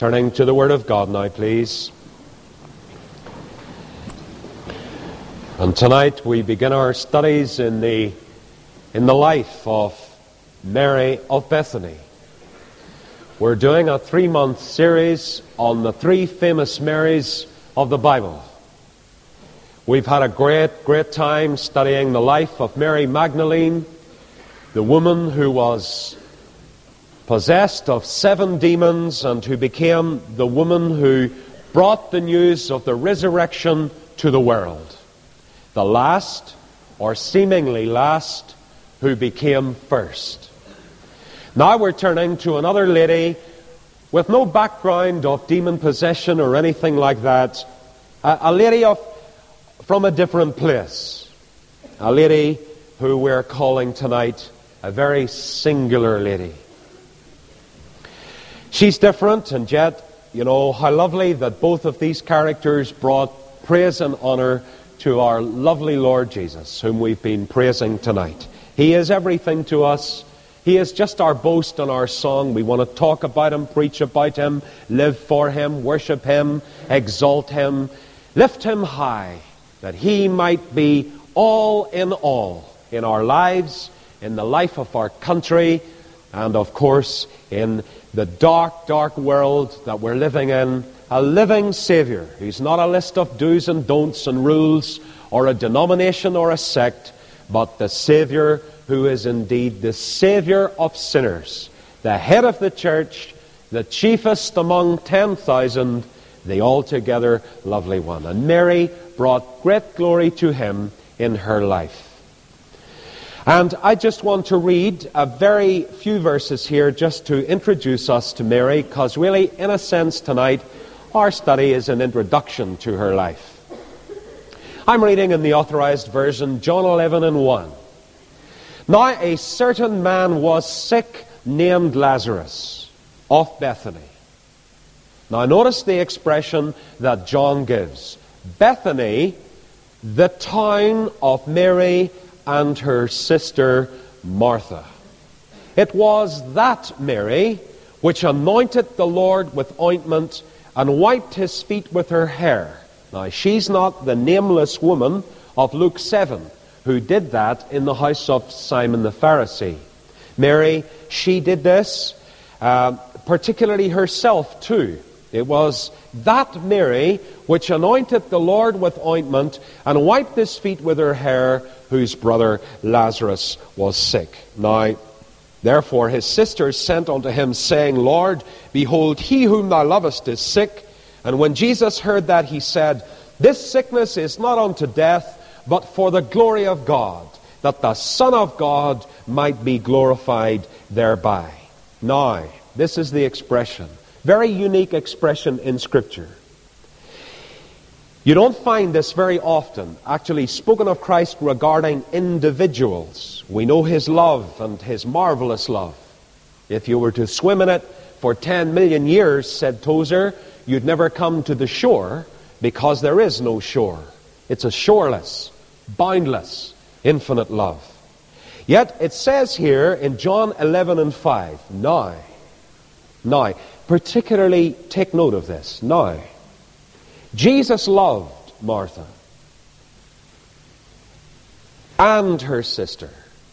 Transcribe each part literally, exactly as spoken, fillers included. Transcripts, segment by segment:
Turning to the Word of God now, please. And tonight we begin our studies in the in the life of Mary of Bethany. We're doing a three-month series on the three famous Marys of the Bible. We've had a great, great time studying the life of Mary Magdalene, the woman who was possessed of seven demons and who became the woman who brought the news of the resurrection to the world. The last, or seemingly last, who became first. Now we're turning to another lady with no background of demon possession or anything like that. A, a lady of from a different place. A lady who we're calling tonight a very singular lady. She's different, and yet, you know, how lovely that both of these characters brought praise and honor to our lovely Lord Jesus, whom we've been praising tonight. He is everything to us. He is just our boast and our song. We want to talk about Him, preach about Him, live for Him, worship Him, exalt Him, lift Him high, that He might be all in all in our lives, in the life of our country, and of course in the dark, dark world that we're living in. A living Savior who's not a list of do's and don'ts and rules or a denomination or a sect, but the Savior who is indeed the Savior of sinners, the head of the church, the chiefest among ten thousand, the altogether lovely one. And Mary brought great glory to Him in her life. And I just want to read a very few verses here just to introduce us to Mary, because really, in a sense, tonight, our study is an introduction to her life. I'm reading in the Authorized Version, John eleven and one. Now a certain man was sick named Lazarus of Bethany. Now notice the expression that John gives. Bethany, the town of Mary and her sister Martha. It was that Mary which anointed the Lord with ointment and wiped His feet with her hair. Now she's not the nameless woman of Luke seven who did that in the house of Simon the Pharisee. Mary, she did this, uh, particularly herself too. It was that Mary which anointed the Lord with ointment and wiped His feet with her hair, whose brother Lazarus was sick. Now, therefore his sisters sent unto him, saying, Lord, behold, he whom thou lovest is sick. And when Jesus heard that, he said, This sickness is not unto death, but for the glory of God, that the Son of God might be glorified thereby. Now, this is the expression. Very unique expression in Scripture. You don't find this very often, actually spoken of Christ regarding individuals. We know His love and His marvelous love. If you were to swim in it for ten million years, said Tozer, you'd never come to the shore, because there is no shore. It's a shoreless, boundless, infinite love. Yet it says here in John eleven and five, now, now, particularly take note of this, now, Jesus loved Martha and her sister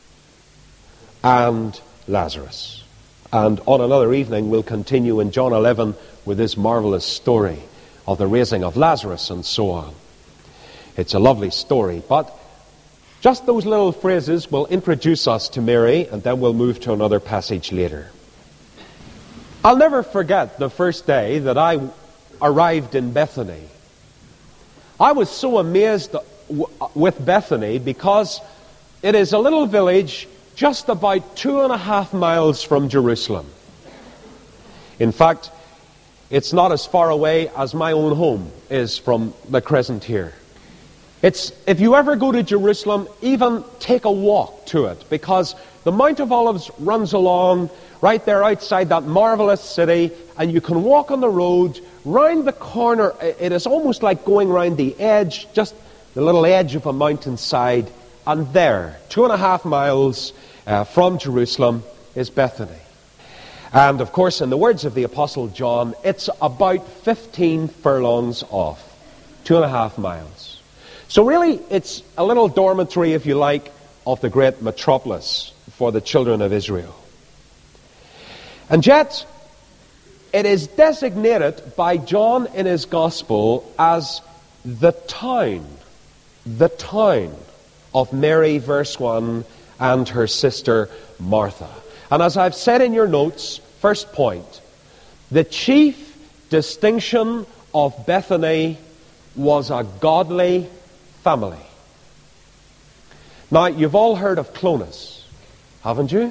and Lazarus. And on another evening we'll continue in John eleven with this marvelous story of the raising of Lazarus and so on. It's a lovely story, but just those little phrases will introduce us to Mary, and then we'll move to another passage later. I'll never forget the first day that I arrived in Bethany. I was so amazed with Bethany because it is a little village just about two and a half miles from Jerusalem. In fact, it's not as far away as my own home is from the Crescent here. It's, if you ever go to Jerusalem, even take a walk to it, because the Mount of Olives runs along right there outside that marvelous city, and you can walk on the road round the corner. It is almost like going round the edge, just the little edge of a mountainside, and there, two and a half miles uh, from Jerusalem, is Bethany. And of course, in the words of the Apostle John, it's about fifteen furlongs off, two and a half miles. So really, it's a little dormitory, if you like, of the great metropolis for the children of Israel. And yet, it is designated by John in his Gospel as the town, the town of Mary, verse one, and her sister Martha. And as I've said in your notes, first point, the chief distinction of Bethany was a godly family. Now, you've all heard of Clones, haven't you?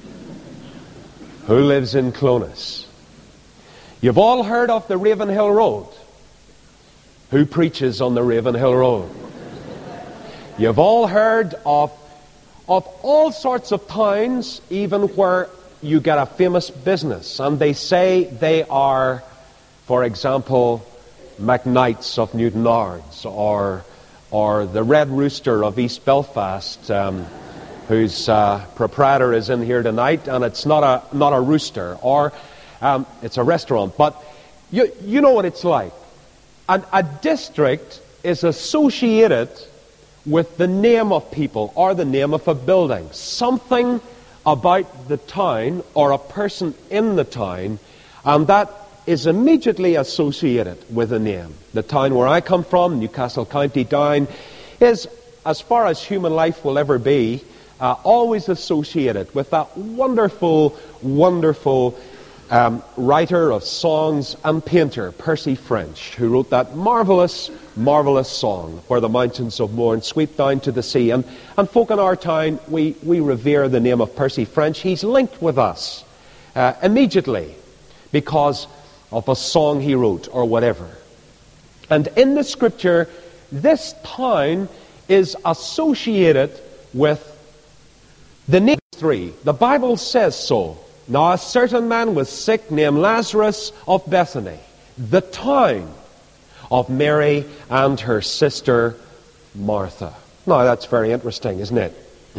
Who lives in Clones? You've all heard of the Ravenhill Road. Who preaches on the Ravenhill Road? You've all heard of of all sorts of towns, even where you get a famous business, and they say they are, for example, McKnight's of Newtonards, or or the Red Rooster of East Belfast, um, whose uh, proprietor is in here tonight, and it's not a not a rooster, or um, it's a restaurant. But you you know what it's like. And a district is associated with the name of people or the name of a building. Something about the town or a person in the town, and that is immediately associated with a name. The town where I come from, Newcastle County Down, is, as far as human life will ever be, uh, always associated with that wonderful, wonderful um, writer of songs and painter, Percy French, who wrote that marvelous, marvelous song, Where the Mountains of Mourne Sweep Down to the Sea. And, and folk in our town, we, we revere the name of Percy French. He's linked with us uh, immediately because of a song he wrote or whatever. And in the scripture, this town is associated with the name three. The Bible says so. Now a certain man was sick named Lazarus of Bethany, the town of Mary and her sister Martha. Now that's very interesting, isn't it?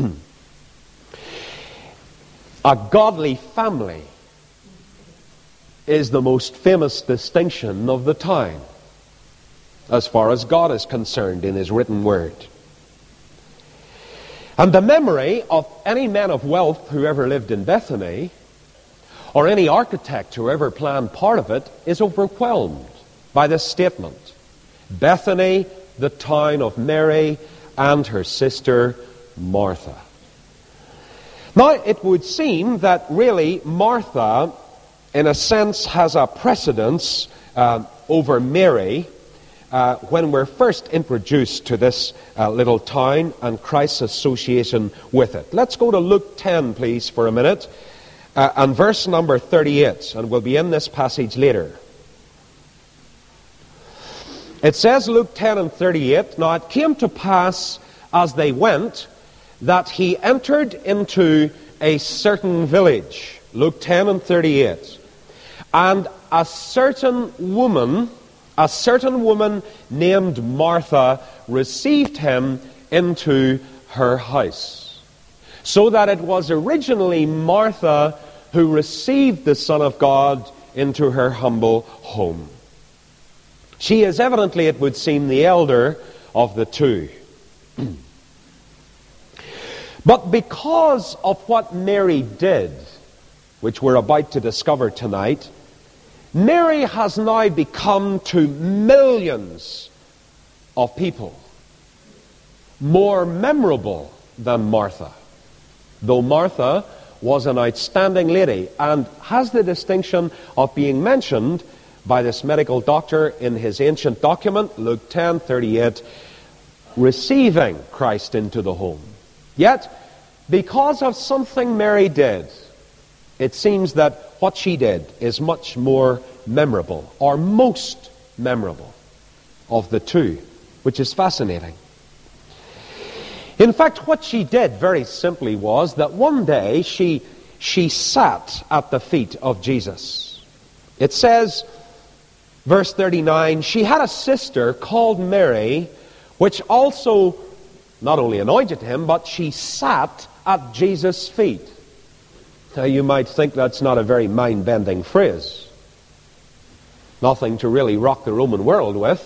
A godly family is the most famous distinction of the town, as far as God is concerned in His written word. And the memory of any man of wealth who ever lived in Bethany, or any architect who ever planned part of it, is overwhelmed by this statement. Bethany, the town of Mary and her sister Martha. Now, it would seem that really Martha, in a sense, has a precedence uh, over Mary uh, when we're first introduced to this uh, little town and Christ's association with it. Let's go to Luke ten, please, for a minute, uh, and verse number thirty-eight, and we'll be in this passage later. It says, Luke ten and thirty-eight, Now it came to pass as they went that he entered into a certain village. Luke ten and thirty-eight. And a certain woman, a certain woman named Martha, received him into her house. So that it was originally Martha who received the Son of God into her humble home. She is evidently, it would seem, the elder of the two. But because of what Mary did, which we're about to discover tonight, Mary has now become to millions of people more memorable than Martha. Though Martha was an outstanding lady and has the distinction of being mentioned by this medical doctor in his ancient document, Luke ten thirty-eight, receiving Christ into the home. Yet, because of something Mary did, it seems that what she did is much more memorable, or most memorable of the two, which is fascinating. In fact, what she did very simply was that one day she, she sat at the feet of Jesus. It says, verse thirty-nine, she had a sister called Mary, which also not only anointed him, but she sat at Jesus' feet. Now, you might think that's not a very mind-bending phrase. Nothing to really rock the Roman world with,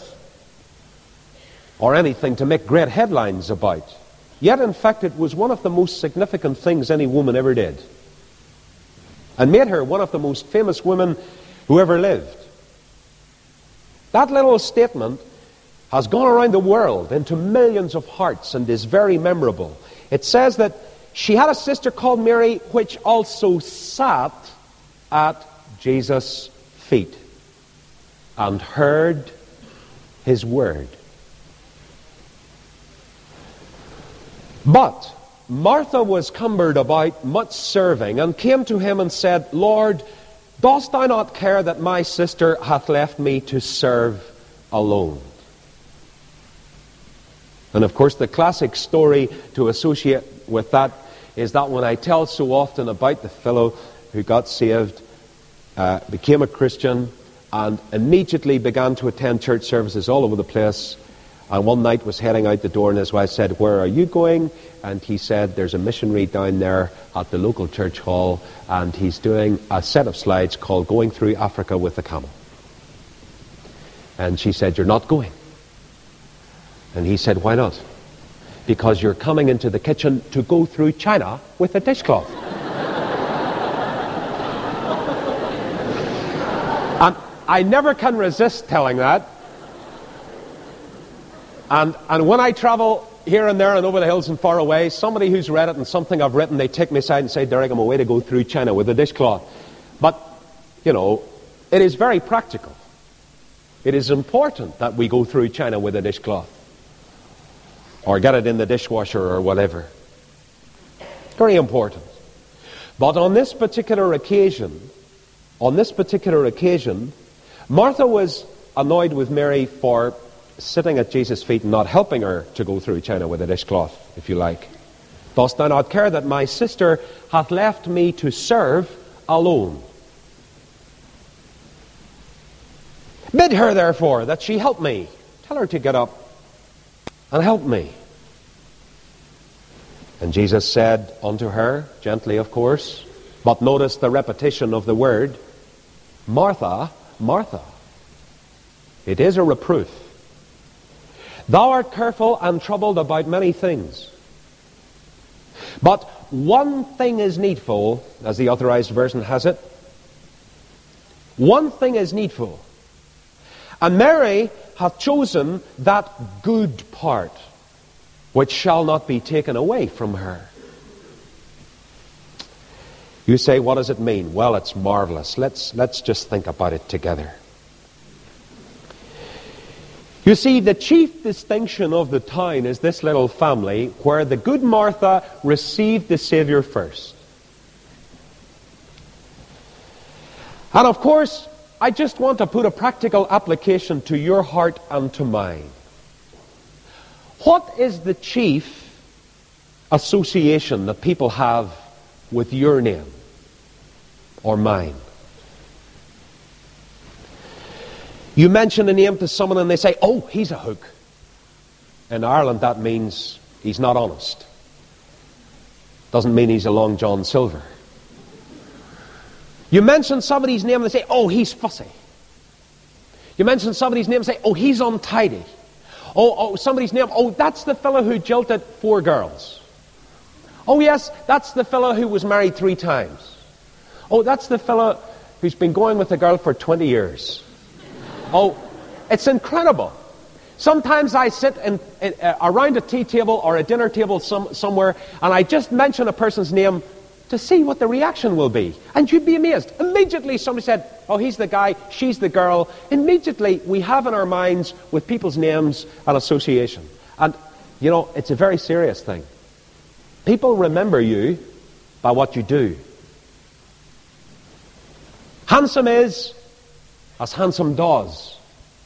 or anything to make great headlines about. Yet, in fact, it was one of the most significant things any woman ever did, and made her one of the most famous women who ever lived. That little statement has gone around the world into millions of hearts and is very memorable. It says that she had a sister called Mary, which also sat at Jesus' feet and heard his word. But Martha was cumbered about much serving, and came to him and said, Lord, dost thou not care that my sister hath left me to serve alone? And of course, the classic story to associate with that is that one I tell so often about the fellow who got saved, uh, became a Christian, and immediately began to attend church services all over the place. And one night was heading out the door, and his wife said, where are you going? And he said, there's a missionary down there at the local church hall, and he's doing a set of slides called Going Through Africa with a Camel. And she said, you're not going. And he said, why not? Because you're coming into the kitchen to go through China with a dishcloth. And I never can resist telling that. And, and when I travel here and there and over the hills and far away, somebody who's read it and something I've written, they take me aside and say, Derek, I'm away to go through China with a dishcloth. But, you know, it is very practical. It is important that we go through China with a dishcloth, or get it in the dishwasher or whatever. Very important. But on this particular occasion, on this particular occasion, Martha was annoyed with Mary for sitting at Jesus' feet and not helping her to go through China with a dishcloth, if you like. Dost thou not care that my sister hath left me to serve alone? Bid her, therefore, that she help me. Tell her to get up and help me. And Jesus said unto her, gently of course, but notice the repetition of the word, Martha, Martha. It is a reproof. Thou art careful and troubled about many things. But one thing is needful, as the Authorized Version has it. One thing is needful. And Mary hath chosen that good part, which shall not be taken away from her. You say, what does it mean? Well, it's marvelous. Let's, let's just think about it together. You see, the chief distinction of the town is this little family where the good Martha received the Savior first. And of course, I just want to put a practical application to your heart and to mine. What is the chief association that people have with your name or mine? You mention a name to someone and they say, oh, he's a hook. In Ireland that means he's not honest. Doesn't mean he's a Long John Silver. You mention somebody's name and they say, oh, he's fussy. You mention somebody's name and say, oh, he's untidy. Oh, oh, somebody's name, oh, that's the fellow who jilted four girls. Oh, yes, that's the fellow who was married three times. Oh, that's the fellow who's been going with a girl for twenty years. Oh, it's incredible. Sometimes I sit in, in, uh, around a tea table or a dinner table some, somewhere, and I just mention a person's name to see what the reaction will be. And you'd be amazed. Immediately somebody said, oh, he's the guy, she's the girl. Immediately we have in our minds with people's names an association. And, you know, it's a very serious thing. People remember you by what you do. Handsome is as handsome does.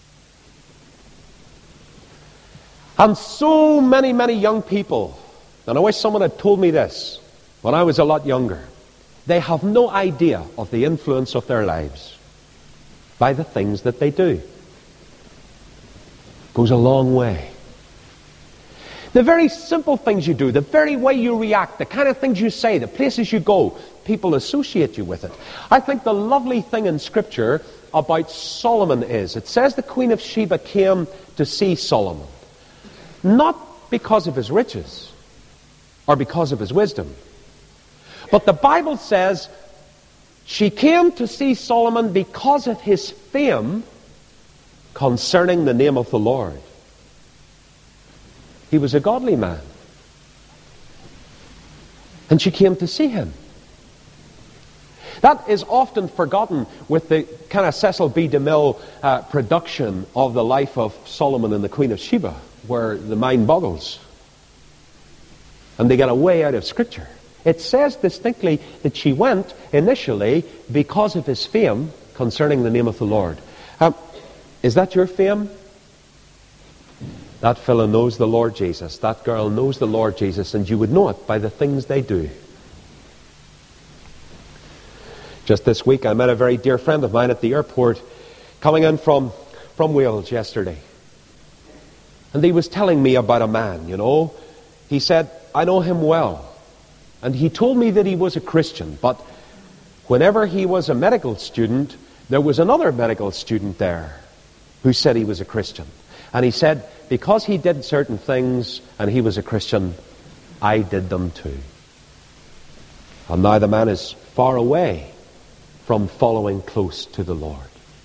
And so many, many young people, and I wish someone had told me this when I was a lot younger, they have no idea of the influence of their lives by the things that they do. Goes a long way. The very simple things you do, the very way you react, the kind of things you say, the places you go, people associate you with it. I think the lovely thing in Scripture about Solomon is, it says the Queen of Sheba came to see Solomon, not because of his riches or because of his wisdom, but the Bible says she came to see Solomon because of his fame concerning the name of the Lord. He was a godly man, and she came to see him. That is often forgotten with the kind of Cecil B. DeMille uh, production of the life of Solomon and the Queen of Sheba, where the mind boggles and they get away out of Scripture. It says distinctly that she went initially because of his fame concerning the name of the Lord. Um, is that your fame? That fellow knows the Lord Jesus. That girl knows the Lord Jesus, and you would know it by the things they do. Just this week I met a very dear friend of mine at the airport coming in from, from Wales yesterday. And he was telling me about a man, you know. He said, I know him well. And he told me that he was a Christian, but whenever he was a medical student, there was another medical student there who said he was a Christian. And he said, because he did certain things and he was a Christian, I did them too. And now the man is far away from following close to the Lord.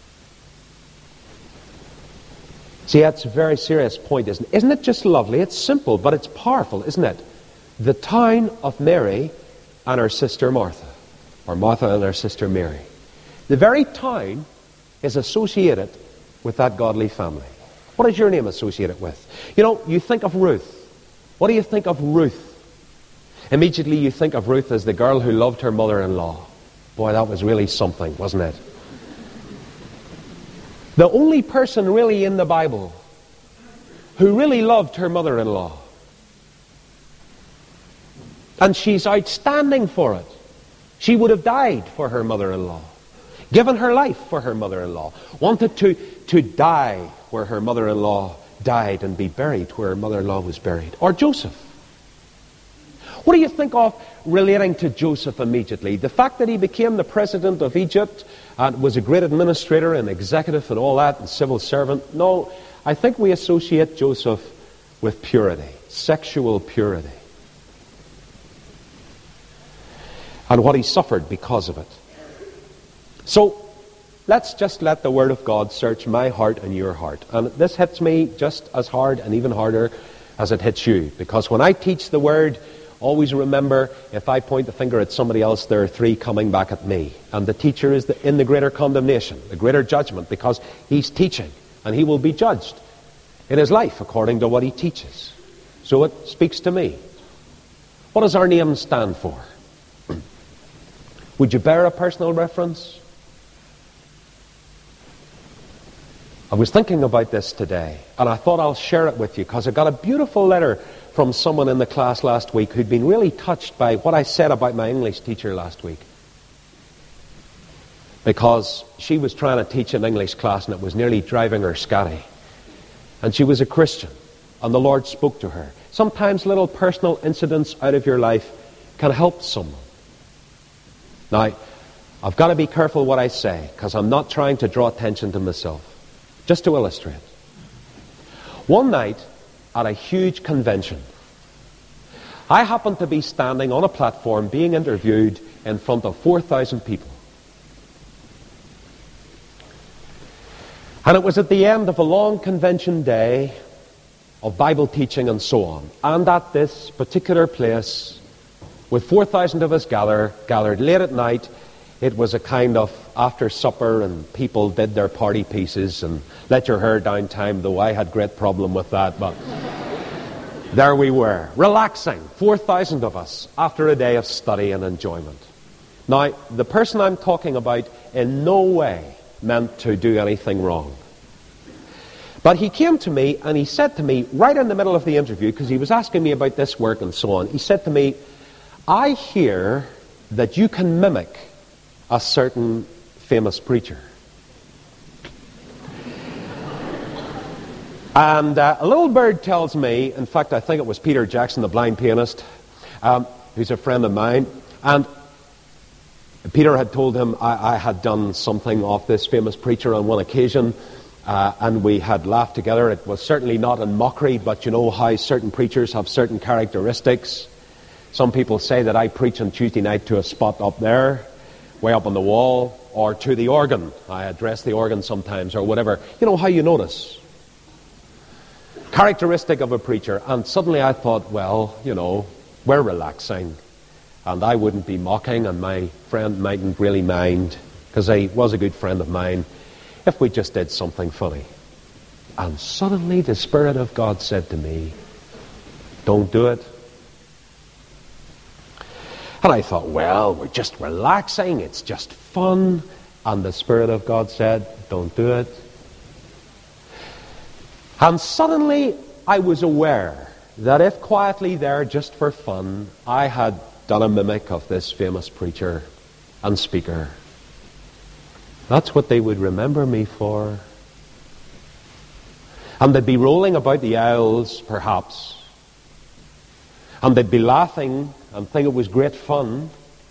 See, that's a very serious point, isn't it? Isn't it just lovely? It's simple, but it's powerful, isn't it? The town of Mary and her sister Martha, or Martha and her sister Mary. The very town is associated with that godly family. What is your name associated with? You know, you think of Ruth. What do you think of Ruth? Immediately you think of Ruth as the girl who loved her mother-in-law. Boy, that was really something, wasn't it? The only person really in the Bible who really loved her mother-in-law. And she's outstanding for it. She would have died for her mother-in-law, given her life for her mother-in-law, wanted to, to die where her mother-in-law died and be buried where her mother-in-law was buried. Or Joseph. What do you think of relating to Joseph immediately? The fact that he became the president of Egypt and was a great administrator and executive and all that and civil servant? No, I think we associate Joseph with purity, sexual purity. And what he suffered because of it. So, let's just let the Word of God search my heart and your heart. And this hits me just as hard and even harder as it hits you. Because when I teach the Word, always remember, if I point the finger at somebody else, there are three coming back at me. And the teacher is the, in the greater condemnation, the greater judgment, because he's teaching. And he will be judged in his life according to what he teaches. So it speaks to me. What does our name stand for? Would you bear a personal reference? I was thinking about this today, and I thought I'll share it with you because I got a beautiful letter from someone in the class last week who'd been really touched by what I said about my English teacher last week. Because she was trying to teach an English class and it was nearly driving her scatty. And she was a Christian, and the Lord spoke to her. Sometimes little personal incidents out of your life can help someone. Now, I've got to be careful what I say, because I'm not trying to draw attention to myself. Just to illustrate. One night, at a huge convention, I happened to be standing on a platform being interviewed in front of four thousand people. And it was at the end of a long convention day of Bible teaching and so on. And at this particular place, with four thousand of us gather, gathered late at night, it was a kind of after supper and people did their party pieces and let your hair down time, though I had great problem with that. But there we were, relaxing, four thousand of us, after a day of study and enjoyment. Now, the person I'm talking about in no way meant to do anything wrong. But he came to me and he said to me, right in the middle of the interview, because he was asking me about this work and so on, he said to me, I hear that you can mimic a certain famous preacher. And uh, a little bird tells me, in fact, I think it was Peter Jackson, the blind pianist, um, who's a friend of mine, and Peter had told him I, I had done something off this famous preacher on one occasion, uh, and we had laughed together. It was certainly not in mockery, but you know how certain preachers have certain characteristics. Some people say that I preach on Tuesday night to a spot up there, way up on the wall, or to the organ. I address the organ sometimes, or whatever. You know how you notice. Characteristic of a preacher. And suddenly I thought, well, you know, we're relaxing. And I wouldn't be mocking, and my friend mightn't really mind, because he was a good friend of mine, if we just did something funny. And suddenly the Spirit of God said to me, don't do it. And I thought, well, we're just relaxing, it's just fun. And the Spirit of God said, don't do it. And suddenly I was aware that if quietly there, just for fun, I had done a mimic of this famous preacher and speaker, that's what they would remember me for. And they'd be rolling about the aisles, perhaps, and they'd be laughing and think it was great fun.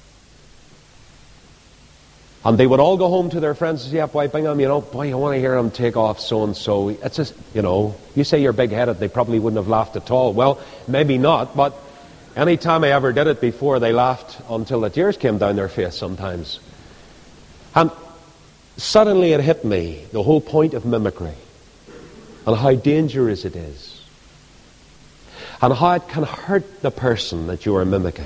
And they would all go home to their friends and say, yeah, boy, Bingham, you know, boy, I want to hear him take off so-and-so. It's just, you know, you say you're big-headed, they probably wouldn't have laughed at all. Well, maybe not, but any time I ever did it before, they laughed until the tears came down their face sometimes. And suddenly it hit me, the whole point of mimicry, and how dangerous it is, and how it can hurt the person that you are mimicking.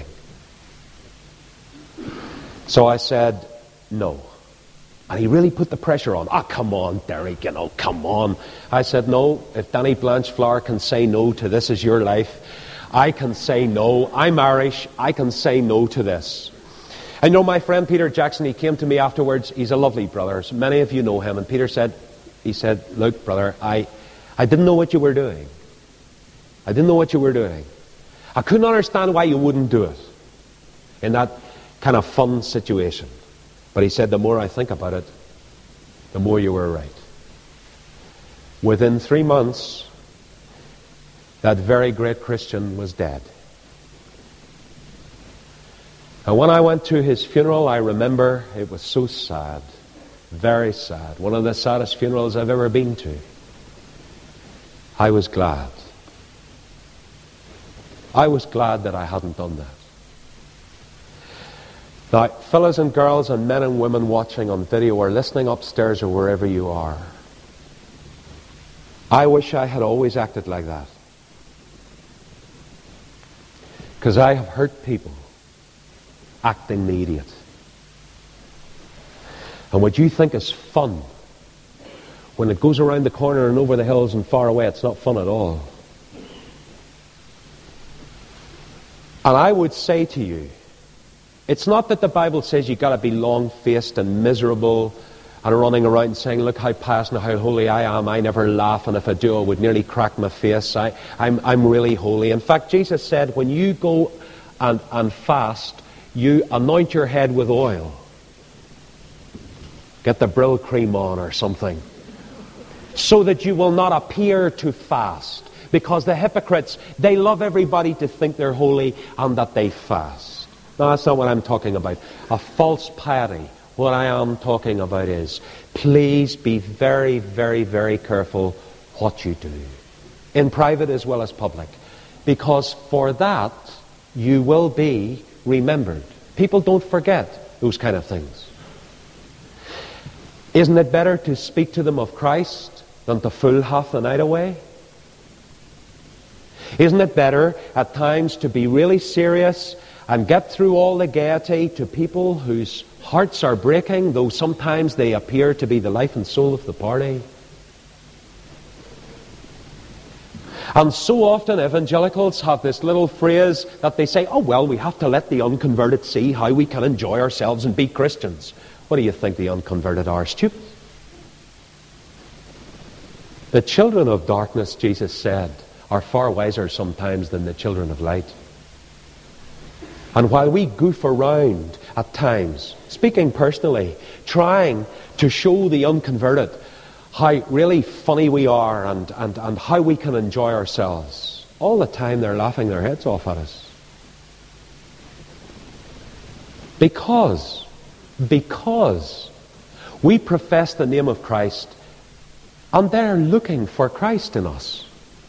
So I said, no. And he really put the pressure on. Ah, oh, come on, Derek, you know, come on. I said, no, if Danny Blanchflower can say no to This Is Your Life, I can say no. I'm Irish. I can say no to this. I know my friend Peter Jackson, he came to me afterwards. He's a lovely brother. So many of you know him. And Peter said, he said, look, brother, I, I didn't know what you were doing. I didn't know what you were doing. I couldn't understand why you wouldn't do it in that kind of fun situation. But he said, the more I think about it, the more you were right. Within three months, that very great Christian was dead. And when I went to his funeral, I remember it was so sad, very sad. One of the saddest funerals I've ever been to. I was glad. I was glad that I hadn't done that. Now, fellas and girls and men and women watching on video or listening upstairs or wherever you are, I wish I had always acted like that. Because I have hurt people acting the idiot. And what you think is fun, when it goes around the corner and over the hills and far away, it's not fun at all. And I would say to you, it's not that the Bible says you've got to be long-faced and miserable and running around saying, look how pious and how holy I am. I never laugh, and if I do, I would nearly crack my face. I, I'm, I'm really holy. In fact, Jesus said, when you go and, and fast, you anoint your head with oil. Get the Brill cream on or something. So that you will not appear to fast. Because the hypocrites, they love everybody to think they're holy and that they fast. No, that's not what I'm talking about. A false piety. What I am talking about is, please be very, very, very careful what you do. In private as well as public. Because for that, you will be remembered. People don't forget those kind of things. Isn't it better to speak to them of Christ than to fool half the night away? Isn't it better at times to be really serious and get through all the gaiety to people whose hearts are breaking, though sometimes they appear to be the life and soul of the party? And so often evangelicals have this little phrase that they say, oh well, we have to let the unconverted see how we can enjoy ourselves and be Christians. What do you think the unconverted are? Stupid. The children of darkness, Jesus said, are far wiser sometimes than the children of light. And while we goof around at times, speaking personally, trying to show the unconverted how really funny we are and, and, and how we can enjoy ourselves. All the time they're laughing their heads off at us. Because, because we profess the name of Christ and they're looking for Christ in us.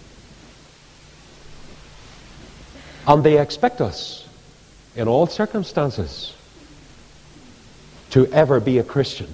And they expect us, in all circumstances, to ever be a Christian.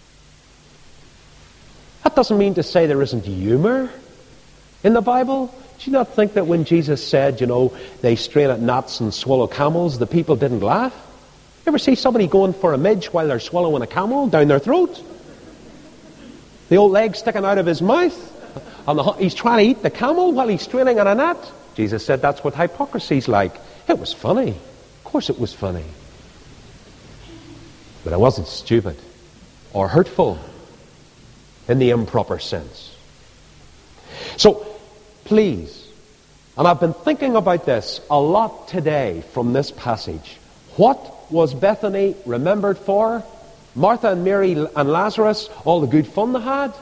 That doesn't mean to say there isn't humor in the Bible. Do you not think that when Jesus said, you know, they strain at gnats and swallow camels, the people didn't laugh? You ever see somebody going for a midge while they're swallowing a camel down their throat? The old leg sticking out of his mouth. And the, he's trying to eat the camel while he's straining at a gnat. Jesus said that's what hypocrisy's like. It was funny. Of course it was funny. But it wasn't stupid or hurtful in the improper sense. So, please, and I've been thinking about this a lot today from this passage. What was Bethany remembered for? Martha and Mary and Lazarus, all the good fun they had?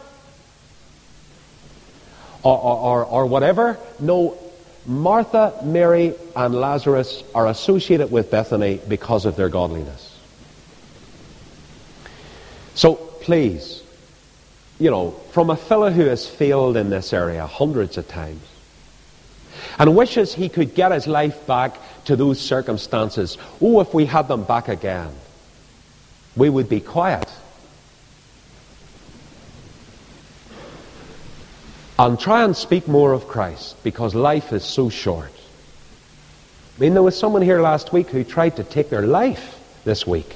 Or, or, or, or whatever? No, Martha, Mary, and Lazarus are associated with Bethany because of their godliness. So, please, you know, from a fellow who has failed in this area hundreds of times and wishes he could get his life back to those circumstances, oh, if we had them back again, we would be quiet and try and speak more of Christ, because life is so short. I mean, there was someone here last week who tried to take their life this week.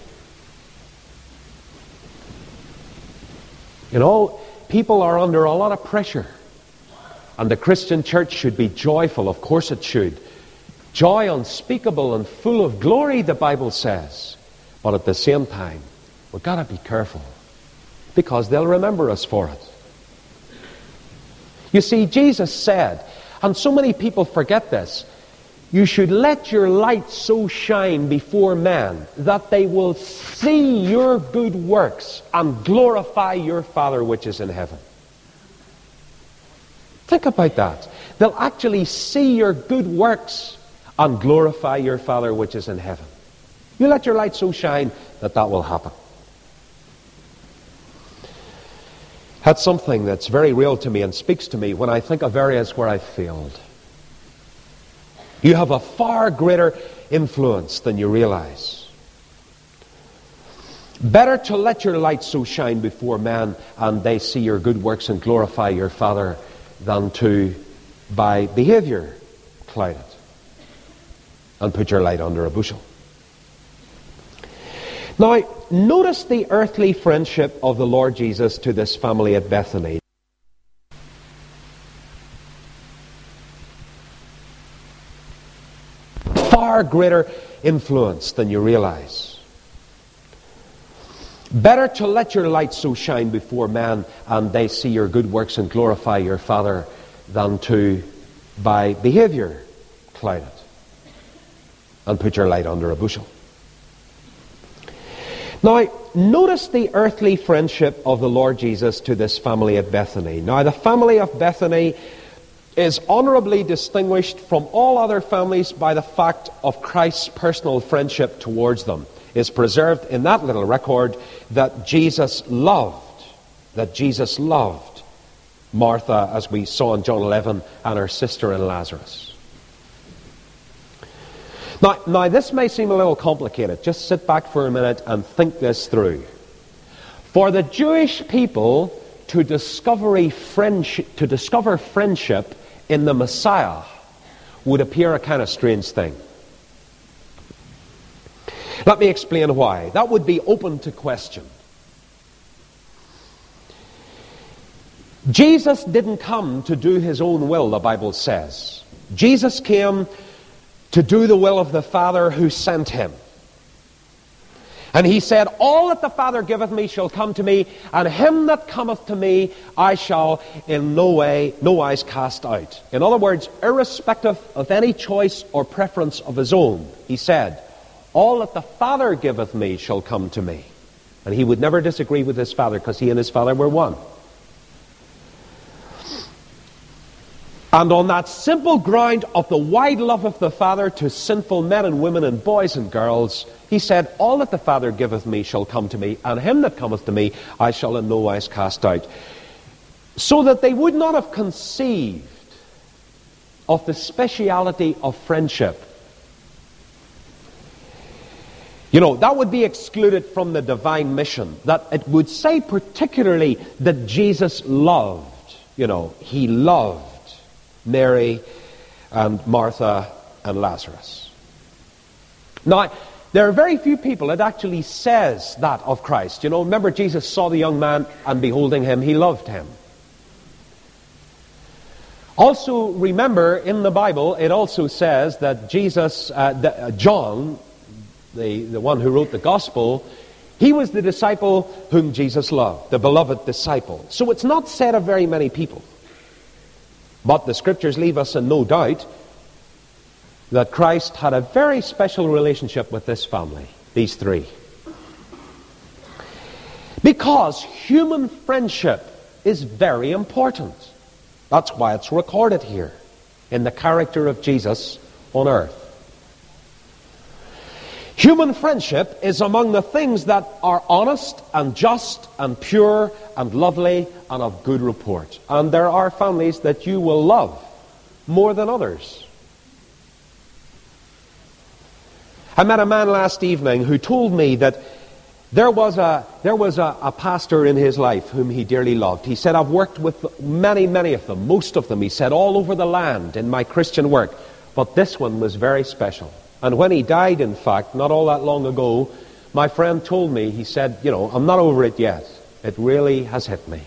You know, people are under a lot of pressure. And the Christian church should be joyful. Of course it should. Joy unspeakable and full of glory, the Bible says. But at the same time, we've got to be careful, because they'll remember us for it. You see, Jesus said, and so many people forget this, you should let your light so shine before men that they will see your good works and glorify your Father which is in heaven. Think about that. They'll actually see your good works and glorify your Father which is in heaven. You let your light so shine that that will happen. That's something that's very real to me and speaks to me when I think of areas where I've failed. You have a far greater influence than you realize. Better to let your light so shine before men and they see your good works and glorify your Father than to, by behavior, cloud it and put your light under a bushel. Now, notice the earthly friendship of the Lord Jesus to this family at Bethany. Far greater influence than you realize. Better to let your light so shine before men and they see your good works and glorify your Father than to, by behavior, cloud it and put your light under a bushel. Now, notice the earthly friendship of the Lord Jesus to this family at Bethany. Now, the family of Bethany is honorably distinguished from all other families by the fact of Christ's personal friendship towards them. Is preserved in that little record that Jesus loved, that Jesus loved Martha, as we saw in John eleven, and her sister and Lazarus. Now, now this may seem a little complicated. Just sit back for a minute and think this through. For the Jewish people to discover a friendship, to discover friendship in the Messiah would appear a kind of strange thing. Let me explain why. That would be open to question. Jesus didn't come to do his own will, the Bible says. Jesus came to do the will of the Father who sent him. And he said, all that the Father giveth me shall come to me, and him that cometh to me I shall in no way, no wise cast out. In other words, irrespective of any choice or preference of his own, he said, all that the Father giveth me shall come to me. And he would never disagree with his Father, because he and his Father were one. And on that simple ground of the wide love of the Father to sinful men and women and boys and girls, he said, all that the Father giveth me shall come to me, and him that cometh to me I shall in no wise cast out. So that they would not have conceived of the speciality of friendship. You know, that would be excluded from the divine mission. That it would say particularly that Jesus loved, you know, he loved Mary and Martha and Lazarus. Now, there are very few people that actually says that of Christ. You know, remember Jesus saw the young man, and beholding him, he loved him. Also, remember, in the Bible, it also says that Jesus, uh, the, uh, John, the, the one who wrote the Gospel, he was the disciple whom Jesus loved, the beloved disciple. So it's not said of very many people. But the Scriptures leave us in no doubt that Christ had a very special relationship with this family, these three. Because human friendship is very important. That's why it's recorded here in the character of Jesus on earth. Human friendship is among the things that are honest and just and pure and lovely and of good report. And there are families that you will love more than others. I met a man last evening who told me that there was a there was a, a pastor in his life whom he dearly loved. He said, I've worked with many, many of them, most of them, he said, all over the land in my Christian work. But this one was very special. And when he died, in fact, not all that long ago, my friend told me, he said, you know, I'm not over it yet. It really has hit me.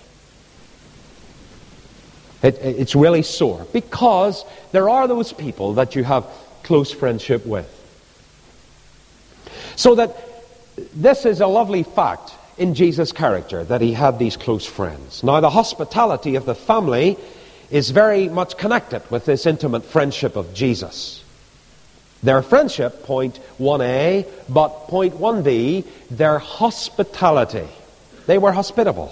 It, it's really sore. Because there are those people that you have close friendship with. So that this is a lovely fact in Jesus' character, that he had these close friends. Now, the hospitality of the family is very much connected with this intimate friendship of Jesus. Their friendship, point one A, but point one B, their hospitality. They were hospitable.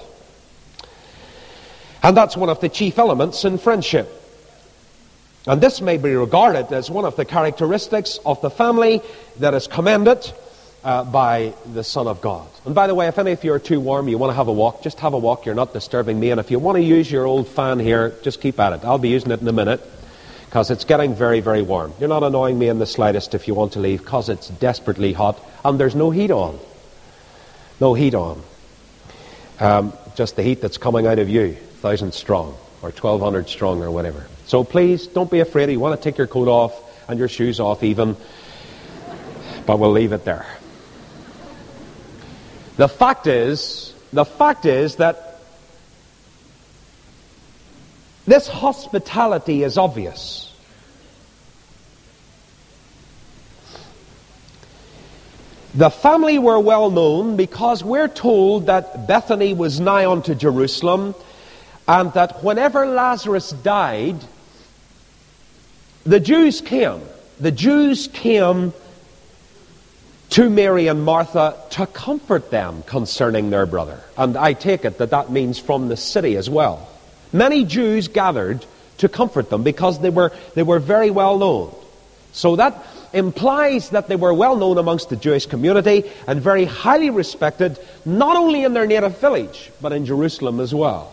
And that's one of the chief elements in friendship. And this may be regarded as one of the characteristics of the family that is commended uh, by the Son of God. And by the way, if any of you are too warm, you want to have a walk, just have a walk. You're not disturbing me. And if you want to use your old fan here, just keep at it. I'll be using it in a minute, because it's getting very, very warm. You're not annoying me in the slightest if you want to leave, because it's desperately hot and there's no heat on. No heat on. Um, just the heat that's coming out of you, thousand strong, or twelve hundred strong, or whatever. So please, don't be afraid. You want to take your coat off and your shoes off even, but we'll leave it there. The fact is, the fact is that this hospitality is obvious. The family were well known because we're told that Bethany was nigh unto Jerusalem, and that whenever Lazarus died, the Jews came. The Jews came to Mary and Martha to comfort them concerning their brother. And I take it that that means from the city as well. Many Jews gathered to comfort them because they were they were very well known. So that implies that they were well known amongst the Jewish community and very highly respected, not only in their native village, but in Jerusalem as well.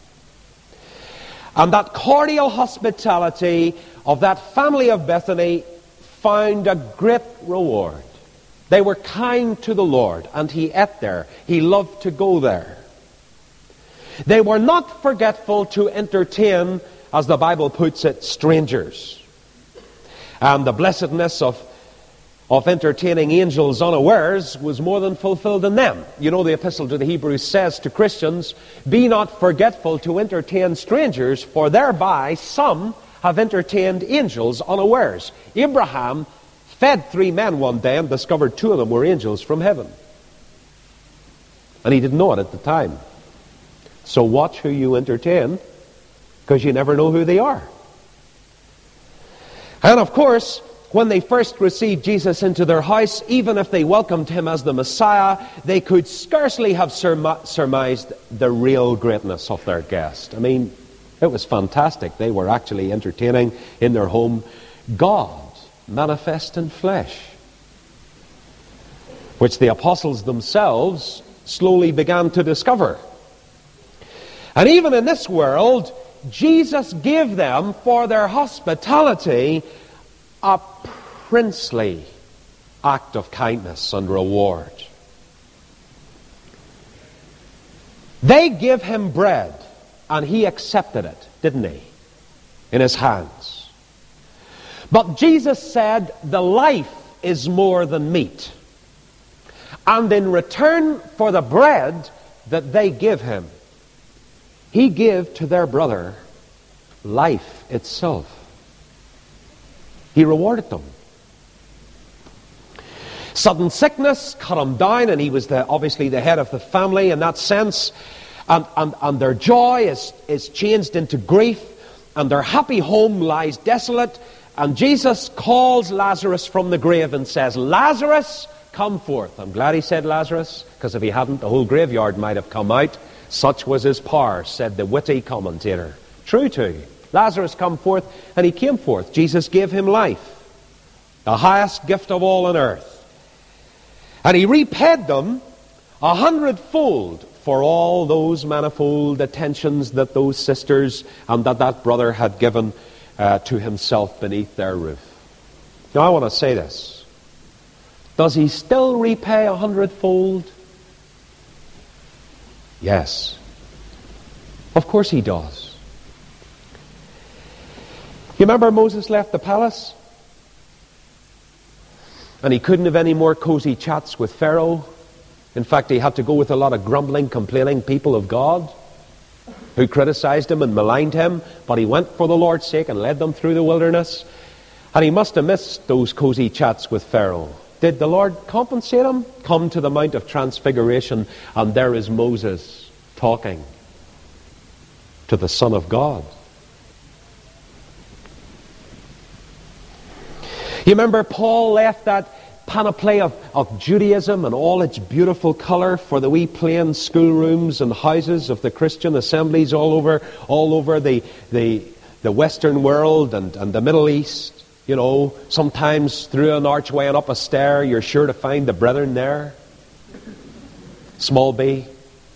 And that cordial hospitality of that family of Bethany found a great reward. They were kind to the Lord, and He ate there. He loved to go there. They were not forgetful to entertain, as the Bible puts it, strangers. And the blessedness of, of entertaining angels unawares was more than fulfilled in them. You know, the Epistle to the Hebrews says to Christians, be not forgetful to entertain strangers, for thereby some have entertained angels unawares. Abraham fed three men one day and discovered two of them were angels from heaven. And he didn't know it at the time. So watch who you entertain, because you never know who they are. And of course, when they first received Jesus into their house, even if they welcomed Him as the Messiah, they could scarcely have surmi- surmised the real greatness of their guest. I mean, It was fantastic. They were actually entertaining in their home God manifest in flesh, which the apostles themselves slowly began to discover. And even in this world, Jesus gave them, for their hospitality, a princely act of kindness and reward. They gave him bread, and he accepted it, didn't he? In his hands. But Jesus said, the life is more than meat. And in return for the bread that they give him, he gave to their brother life itself. He rewarded them. Sudden sickness cut him down, and he was the, obviously the head of the family in that sense. And, and, and their joy is, is changed into grief, and their happy home lies desolate. And Jesus calls Lazarus from the grave and says, Lazarus, come forth. I'm glad he said Lazarus, because if he hadn't, the whole graveyard might have come out. Such was his power, said the witty commentator. True too. Lazarus, come forth. And he came forth. Jesus gave him life, the highest gift of all on earth. And he repaid them a hundredfold for all those manifold attentions that those sisters and that that brother had given uh, to himself beneath their roof. Now I want to say this. Does he still repay a hundredfold? Yes. Of course he does. You remember Moses left the palace? And he couldn't have any more cozy chats with Pharaoh. In fact, he had to go with a lot of grumbling, complaining people of God who criticized him and maligned him. But he went for the Lord's sake and led them through the wilderness. And he must have missed those cozy chats with Pharaoh. Did the Lord compensate him? Come to the Mount of Transfiguration, and there is Moses talking to the Son of God. You remember Paul left that panoply of, of Judaism and all its beautiful colour for the wee plain schoolrooms and houses of the Christian assemblies all over all over the the, the Western world and, and the Middle East. You know, sometimes through an archway and up a stair, you're sure to find the brethren there. Small b.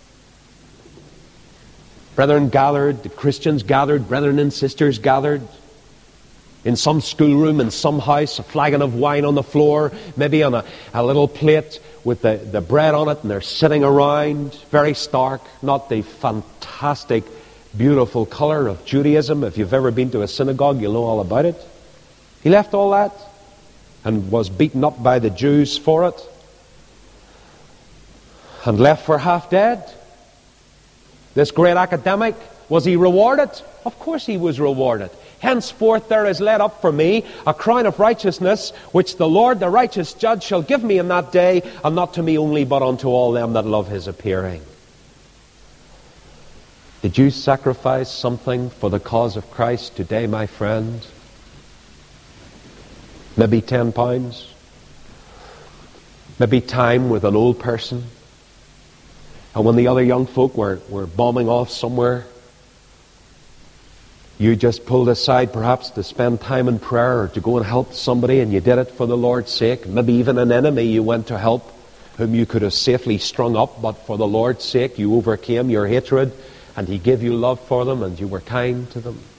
Brethren gathered, the Christians gathered, brethren and sisters gathered. In some schoolroom, in some house, a flagon of wine on the floor, maybe on a, a little plate with the, the bread on it, and they're sitting around, very stark, not the fantastic, beautiful colour of Judaism. If you've ever been to a synagogue, you'll know all about it. He left all that and was beaten up by the Jews for it and left for half dead. This great academic, was he rewarded? Of course he was rewarded. Henceforth there is laid up for me a crown of righteousness, which the Lord, the righteous judge, shall give me in that day, and not to me only, but unto all them that love his appearing. Did you sacrifice something for the cause of Christ today, my friend? Maybe ten pounds. Maybe time with an old person. And when the other young folk were, were bombing off somewhere, you just pulled aside perhaps to spend time in prayer or to go and help somebody, and you did it for the Lord's sake. Maybe even an enemy you went to help whom you could have safely strung up, but for the Lord's sake you overcame your hatred and he gave you love for them and you were kind to them.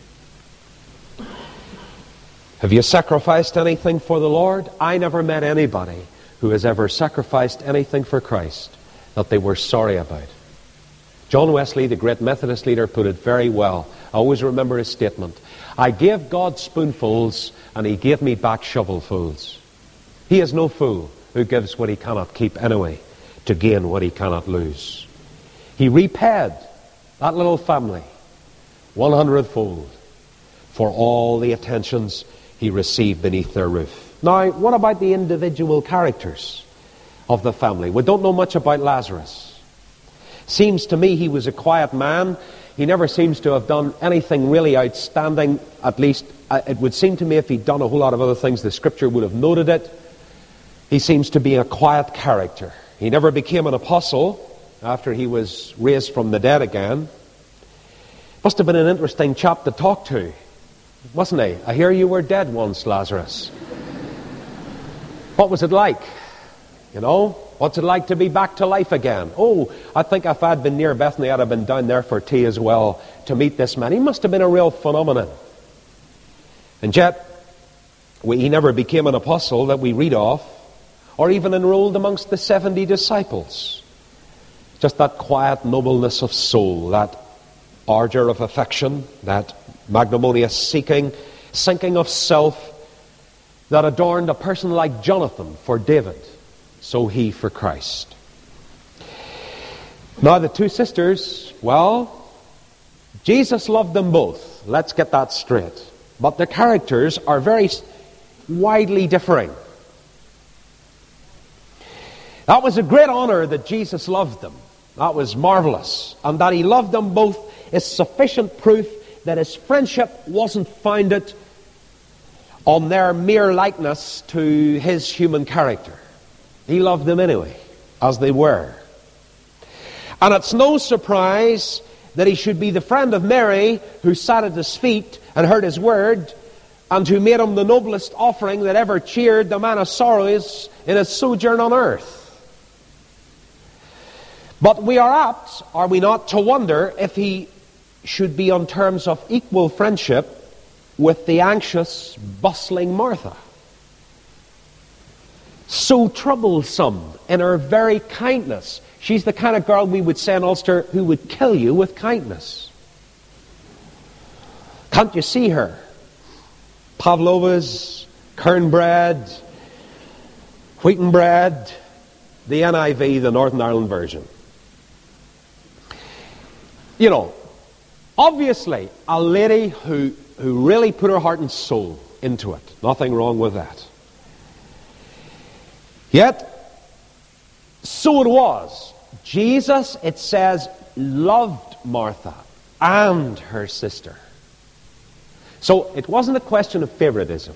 Have you sacrificed anything for the Lord? I never met anybody who has ever sacrificed anything for Christ that they were sorry about. John Wesley, the great Methodist leader, put it very well. I always remember his statement. I gave God spoonfuls and he gave me back shovelfuls. He is no fool who gives what he cannot keep anyway to gain what he cannot lose. He repaid that little family one hundredfold for all the attentions he received beneath their roof. Now, what about the individual characters of the family? We don't know much about Lazarus. Seems to me he was a quiet man. He never seems to have done anything really outstanding. At least uh, it would seem to me if he'd done a whole lot of other things, the Scripture would have noted it. He seems to be a quiet character. He never became an apostle after he was raised from the dead again. Must have been an interesting chap to talk to, wasn't he? I hear you were dead once, Lazarus. What was it like? You know, what's it like to be back to life again? Oh, I think if I'd been near Bethany, I'd have been down there for tea as well to meet this man. He must have been a real phenomenon. And yet, we, he never became an apostle that we read of, or even enrolled amongst the seventy disciples. Just that quiet nobleness of soul, that ardour of affection, that magnanimous seeking, sinking of self, that adorned a person like Jonathan for David, so he for Christ. Now the two sisters, well, Jesus loved them both. Let's get that straight. But their characters are very widely differing. That was a great honor that Jesus loved them. That was marvelous. And that he loved them both is sufficient proof that his friendship wasn't founded on their mere likeness to his human character. He loved them anyway, as they were. And it's no surprise that he should be the friend of Mary, who sat at his feet and heard his word, and who made him the noblest offering that ever cheered the man of sorrows in his sojourn on earth. But we are apt, are we not, to wonder if he should be on terms of equal friendship with the anxious, bustling Martha. So troublesome in her very kindness. She's the kind of girl we would say in Ulster who would kill you with kindness. Can't you see her? Pavlova's, kern bread, wheaten bread, the N I V, the Northern Ireland version. You know, obviously, a lady who, who really put her heart and soul into it. Nothing wrong with that. Yet, so it was. Jesus, it says, loved Martha and her sister. So, it wasn't a question of favoritism.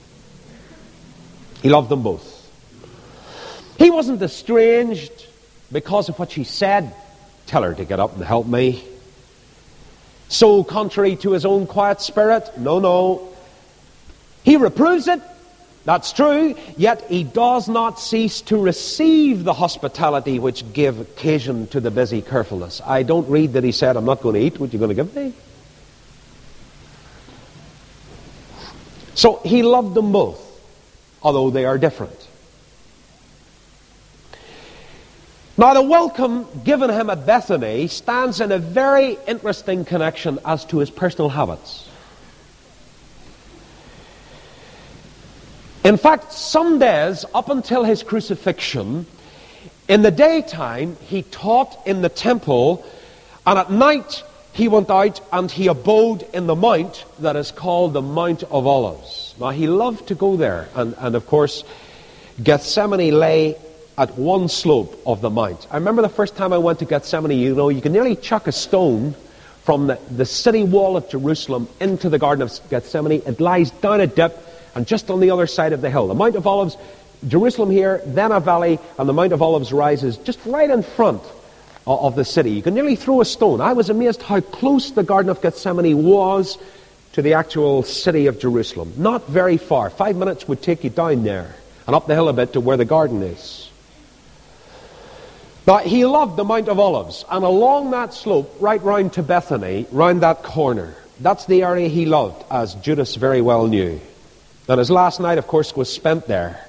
He loved them both. He wasn't estranged because of what she said. Tell her to get up and help me. So contrary to his own quiet spirit? No, no. He reproves it. That's true. Yet he does not cease to receive the hospitality which gave occasion to the busy carefulness. I don't read that he said, I'm not going to eat. What are you going to give me? So he loved them both, although they are different. Now, the welcome given him at Bethany stands in a very interesting connection as to his personal habits. In fact, some days, up until his crucifixion, in the daytime he taught in the temple, and at night he went out and he abode in the mount that is called the Mount of Olives. Now, he loved to go there, and, and of course, Gethsemane lay at one slope of the mount. I remember the first time I went to Gethsemane, you know, you can nearly chuck a stone from the, the city wall of Jerusalem into the Garden of Gethsemane. It lies down a dip and just on the other side of the hill. The Mount of Olives, Jerusalem here, then a valley, and the Mount of Olives rises just right in front of, of the city. You can nearly throw a stone. I was amazed how close the Garden of Gethsemane was to the actual city of Jerusalem. Not very far. Five minutes would take you down there and up the hill a bit to where the garden is. Now, he loved the Mount of Olives, and along that slope, right round to Bethany, round that corner, that's the area he loved, as Judas very well knew. And his last night, of course, was spent there.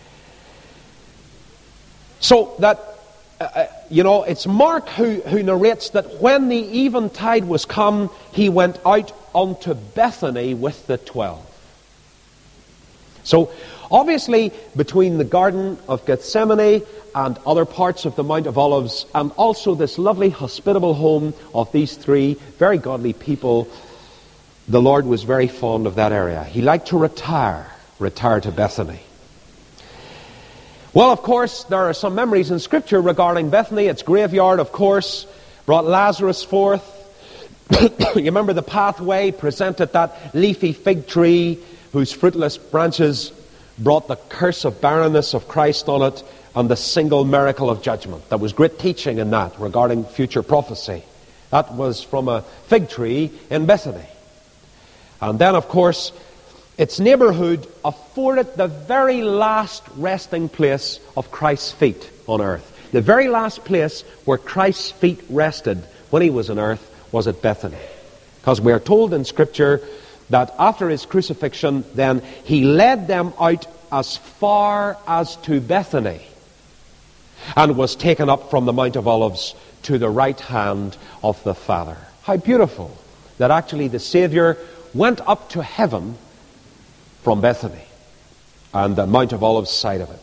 So that, uh, you know, it's Mark who, who narrates that when the eventide was come, he went out unto Bethany with the twelve. So, obviously, between the Garden of Gethsemane and other parts of the Mount of Olives, and also this lovely hospitable home of these three very godly people, the Lord was very fond of that area. He liked to retire, retire to Bethany. Well, of course, there are some memories in Scripture regarding Bethany. Its graveyard, of course, brought Lazarus forth. You remember the pathway presented that leafy fig tree whose fruitless branches brought the curse of barrenness of Christ on it, and the single miracle of judgment. There was great teaching in that regarding future prophecy That was from a fig tree in Bethany. And then, of course, its neighborhood afforded the very last resting place of Christ's feet on earth. The very last place where Christ's feet rested when he was on earth was at Bethany. Because we are told in Scripture that after his crucifixion, then he led them out as far as to Bethany and was taken up from the Mount of Olives to the right hand of the Father. How beautiful that actually the Savior went up to heaven from Bethany and the Mount of Olives side of it.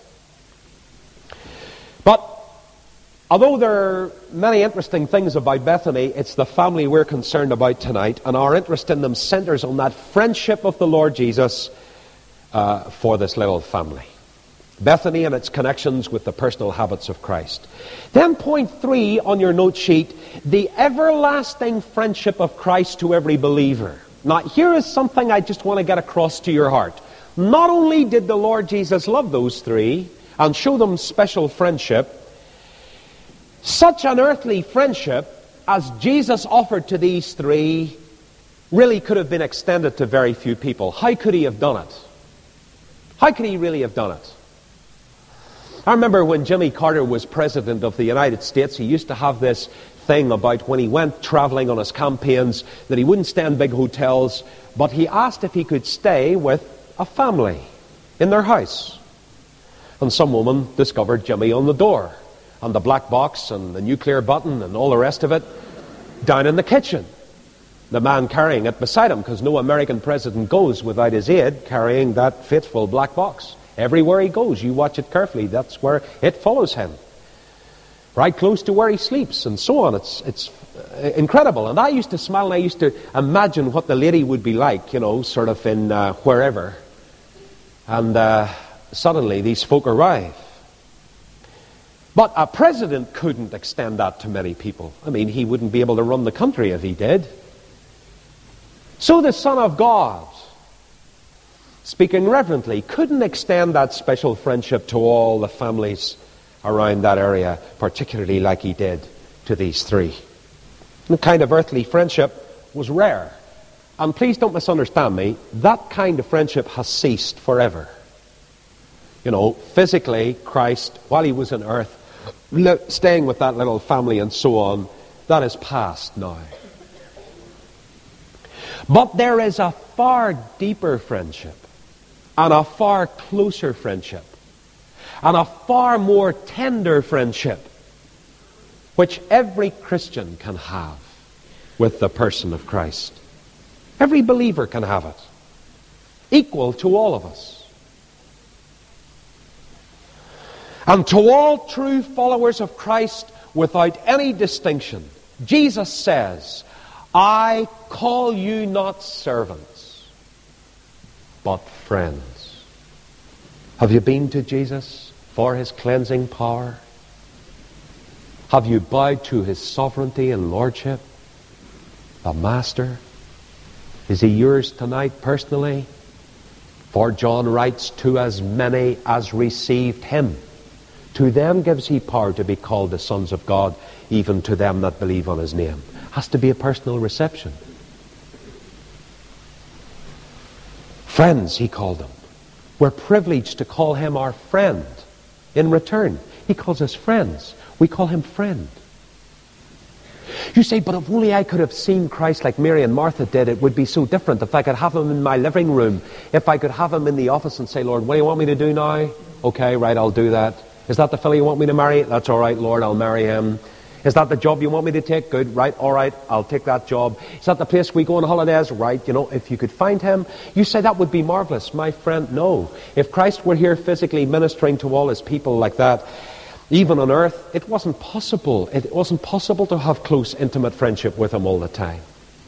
But although there are many interesting things about Bethany, it's the family we're concerned about tonight, and our interest in them centers on that friendship of the Lord Jesus uh, for this little family. Bethany and its connections with the personal habits of Christ. Then point three on your note sheet, the everlasting friendship of Christ to every believer. Now here is something I just want to get across to your heart. Not only did the Lord Jesus love those three and show them special friendship, such an earthly friendship as Jesus offered to these three really could have been extended to very few people. How could he have done it? How could he really have done it? I remember when Jimmy Carter was President of the United States, he used to have this thing about when he went traveling on his campaigns that he wouldn't stay in big hotels, but he asked if he could stay with a family in their house. And some woman discovered Jimmy on the door, and the black box and the nuclear button and all the rest of it down in the kitchen. The man carrying it beside him, because no American president goes without his aide carrying that fateful black box. Everywhere he goes, you watch it carefully, that's where it follows him. Right close to where he sleeps and so on. It's it's incredible. And I used to smile and I used to imagine what the lady would be like, you know, sort of in uh, wherever. And uh, suddenly these folk arrive. But a president couldn't extend that to many people. I mean, he wouldn't be able to run the country if he did. So the Son of God, speaking reverently, couldn't extend that special friendship to all the families around that area, particularly like he did to these three. The kind of earthly friendship was rare. And please don't misunderstand me, that kind of friendship has ceased forever. You know, physically, Christ, while he was on earth, staying with that little family and so on, that is past now. But there is a far deeper friendship, and a far closer friendship, and a far more tender friendship, which every Christian can have with the person of Christ. Every believer can have it, equal to all of us. And to all true followers of Christ, without any distinction, Jesus says, I call you not servants, but friends. Have you been to Jesus for his cleansing power? Have you bowed to his sovereignty and lordship? The Master? Is he yours tonight personally? For John writes, to as many as received him, to them gives he power to be called the sons of God, even to them that believe on his name. Has to be a personal reception. Friends, he called them. We're privileged to call him our friend. In return, he calls us friends. We call him friend. You say, but if only I could have seen Christ like Mary and Martha did, it would be so different. If I could have him in my living room, if I could have him in the office and say, Lord, what do you want me to do now? Okay, right, I'll do that. Is that the fellow you want me to marry? That's all right, Lord, I'll marry him. Is that the job you want me to take? Good, right, all right, I'll take that job. Is that the place we go on holidays? Right, you know, if you could find him. You say that would be marvelous. My friend, no. If Christ were here physically ministering to all his people like that, even on earth, it wasn't possible. It wasn't possible to have close, intimate friendship with him all the time.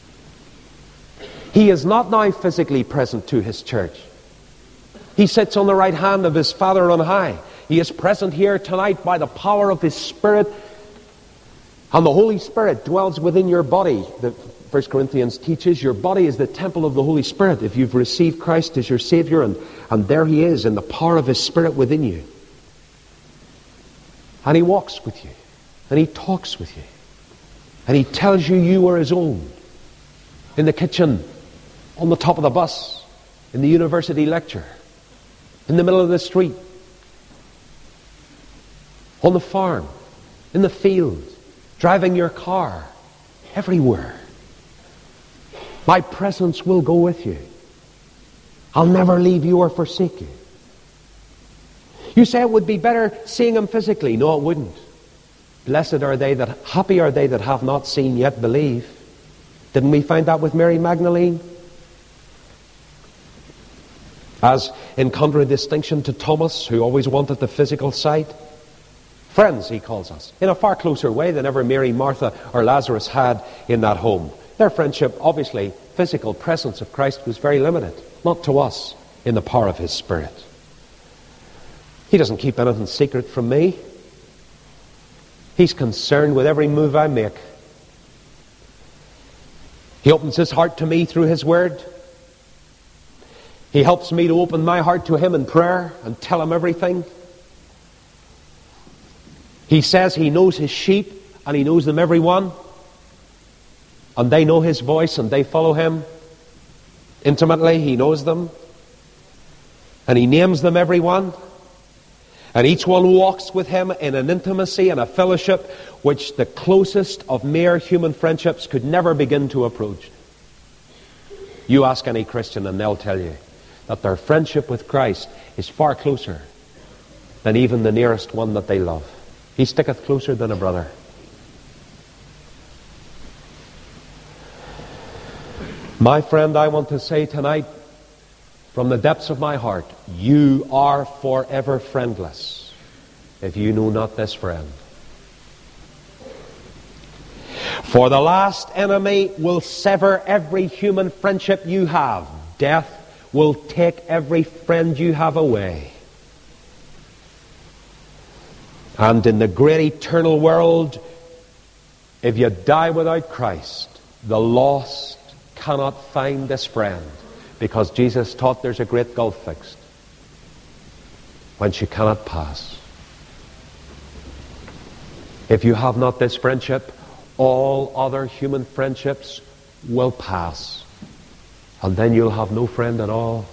He is not now physically present to his church. He sits on the right hand of his Father on high. He is present here tonight by the power of his Spirit. And the Holy Spirit dwells within your body. The First Corinthians teaches your body is the temple of the Holy Spirit. If you've received Christ as your Savior, and, and there he is in the power of his Spirit within you. And he walks with you. And he talks with you. And he tells you you were his own. In the kitchen, on the top of the bus, in the university lecture, in the middle of the street, on the farm, in the field, driving your car, everywhere. My presence will go with you. I'll never leave you or forsake you. You say it would be better seeing him physically. No, it wouldn't. Blessed are they that, happy are they that have not seen yet believe. Didn't we find that with Mary Magdalene? As in contradistinction to Thomas, who always wanted the physical sight. Friends, he calls us, in a far closer way than ever Mary, Martha, or Lazarus had in that home. Their friendship, obviously, physical presence of Christ was very limited, not to us, in the power of his Spirit. He doesn't keep anything secret from me. He's concerned with every move I make. He opens his heart to me through his word. He helps me to open my heart to him in prayer and tell him everything. He says he knows his sheep and he knows them every one. And they know his voice and they follow him intimately. He knows them. And he names them every one. And each one walks with him in an intimacy and a fellowship which the closest of mere human friendships could never begin to approach. You ask any Christian and they'll tell you that their friendship with Christ is far closer than even the nearest one that they love. He sticketh closer than a brother. My friend, I want to say tonight, from the depths of my heart, you are forever friendless if you know not this friend. For the last enemy will sever every human friendship you have. Death will take every friend you have away. And in the great eternal world, if you die without Christ, the lost cannot find this friend. Because Jesus taught there's a great gulf fixed, whence you cannot pass. If you have not this friendship, all other human friendships will pass. And then you'll have no friend at all.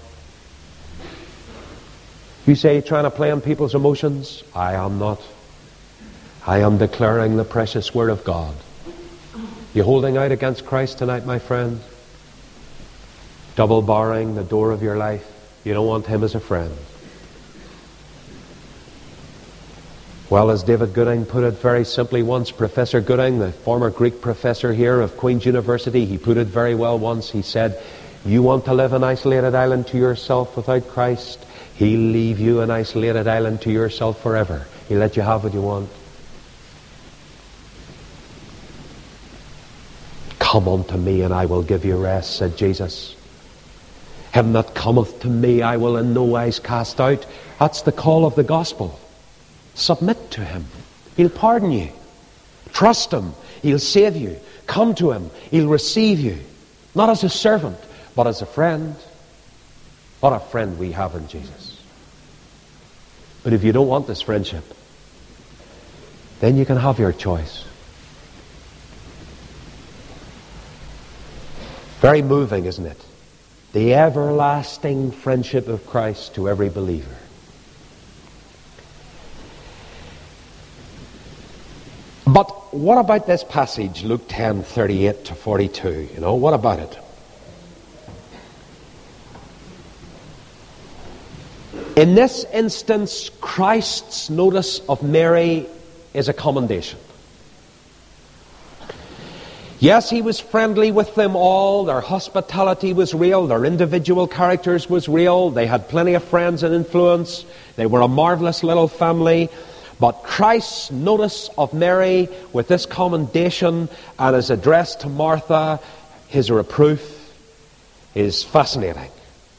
You say you're trying to play on people's emotions? I am not. I am declaring the precious word of God. You holding out against Christ tonight, my friend? Double barring the door of your life. You don't want him as a friend. Well, as David Gooding put it very simply once, Professor Gooding, the former Greek professor here of Queen's University, he put it very well once. He said, you want to live an isolated island to yourself without Christ? He'll leave you an isolated island to yourself forever. He'll let you have what you want. Come unto me and I will give you rest, said Jesus. Him that cometh to me I will in no wise cast out. That's the call of the gospel. Submit to him. He'll pardon you. Trust him. He'll save you. Come to him. He'll receive you. Not as a servant, but as a friend. What a friend we have in Jesus. But if you don't want this friendship, then you can have your choice. Very moving, isn't it? The everlasting friendship of Christ to every believer. But what about this passage, Luke ten, thirty-eight to forty-two? You know, what about it? In this instance, Christ's notice of Mary is a commendation. Yes, he was friendly with them all. Their hospitality was real. Their individual characters was real. They had plenty of friends and influence. They were a marvelous little family. But Christ's notice of Mary with this commendation and his address to Martha, his reproof, is fascinating.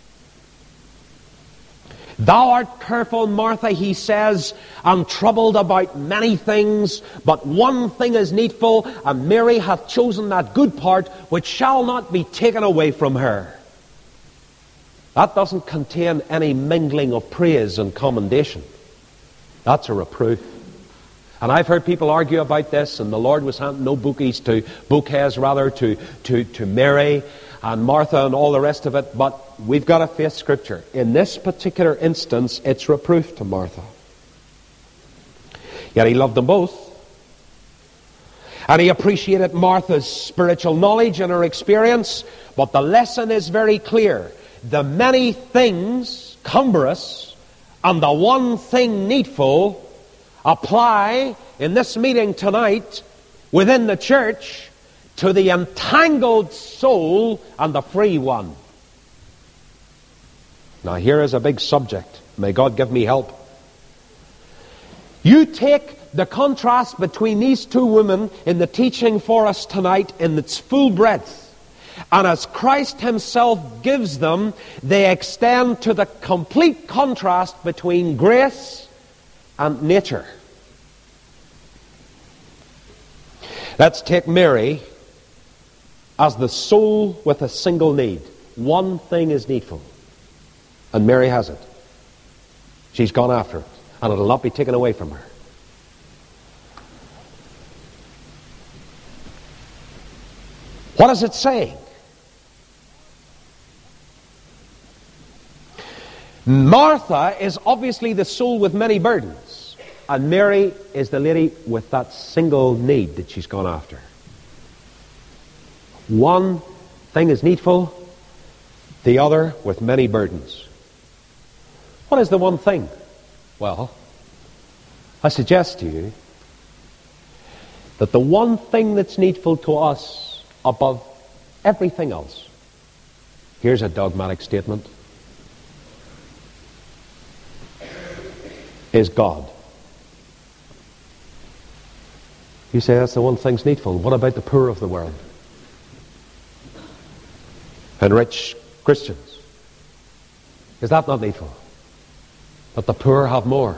Thou art careful, Martha, he says, and troubled about many things, but one thing is needful, and Mary hath chosen that good part which shall not be taken away from her. That doesn't contain any mingling of praise and commendation. That's a reproof. And I've heard people argue about this, and the Lord was handing no bouquets to, bouquets rather, to, to, to Mary and Martha and all the rest of it, but we've got to face Scripture. In this particular instance, it's reproof to Martha. Yet he loved them both. And he appreciated Martha's spiritual knowledge and her experience, but the lesson is very clear. The many things cumbrous and the one thing needful apply in this meeting tonight within the church to the entangled soul and the free one. Now here is a big subject. May God give me help. You take the contrast between these two women in the teaching for us tonight in its full breadth, and as Christ himself gives them, they extend to the complete contrast between grace and nature. Let's take Mary as the soul with a single need. One thing is needful, and Mary has it. She's gone after it, and it'll not be taken away from her. What is it saying? Martha is obviously the soul with many burdens, and Mary is the lady with that single need that she's gone after. One thing is needful, the other with many burdens. What is the one thing? Well, I suggest to you that the one thing that's needful to us above everything else, here's a dogmatic statement, is God. You say that's the one thing's needful. What about the poor of the world? And rich Christians? Is that not needful? That the poor have more?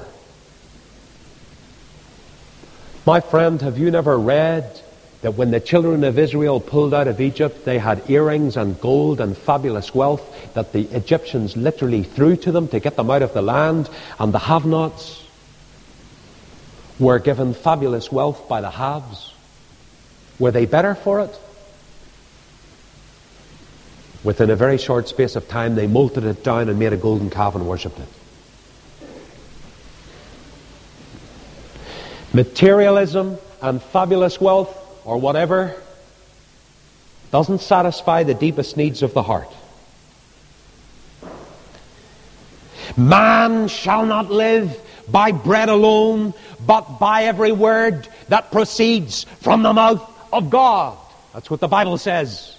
My friend, have you never read that when the children of Israel pulled out of Egypt, they had earrings and gold and fabulous wealth that the Egyptians literally threw to them to get them out of the land, and the have-nots were given fabulous wealth by the haves? Were they better for it? Within a very short space of time, they molted it down and made a golden calf and worshipped it. Materialism and fabulous wealth, or whatever, doesn't satisfy the deepest needs of the heart. Man shall not live by bread alone, but by every word that proceeds from the mouth of God. That's what the Bible says.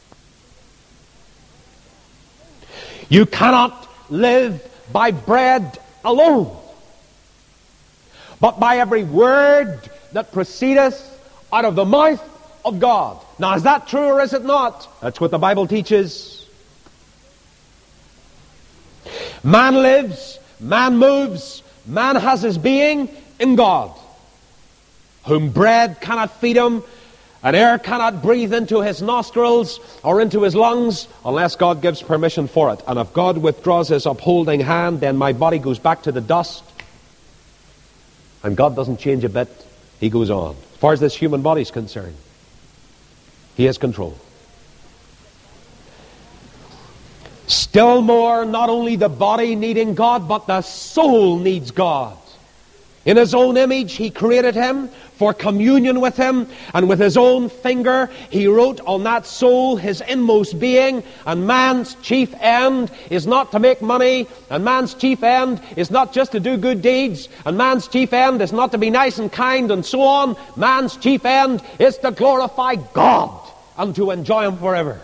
You cannot live by bread alone, but by every word that proceedeth out of the mouth of God. Now, is that true or is it not? That's what the Bible teaches. Man lives, man moves, man has his being in God, whom bread cannot feed him, and air cannot breathe into his nostrils or into his lungs unless God gives permission for it. And if God withdraws his upholding hand, then my body goes back to the dust. And God doesn't change a bit. He goes on. As far as this human body is concerned, He has control. Still more, not only the body needing God, but the soul needs God. In His own image, He created him for communion with Him, and with His own finger, He wrote on that soul His inmost being. And man's chief end is not to make money, and man's chief end is not just to do good deeds, and man's chief end is not to be nice and kind and so on. Man's chief end is to glorify God and to enjoy Him forever.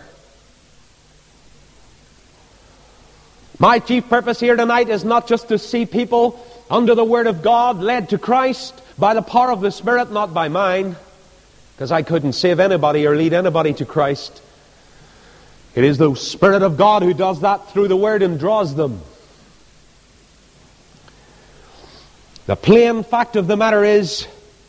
My chief purpose here tonight is not just to see people under the Word of God led to Christ by the power of the Spirit, not by mine, because I couldn't save anybody or lead anybody to Christ. It is the Spirit of God who does that through the Word and draws them. The plain fact of the matter is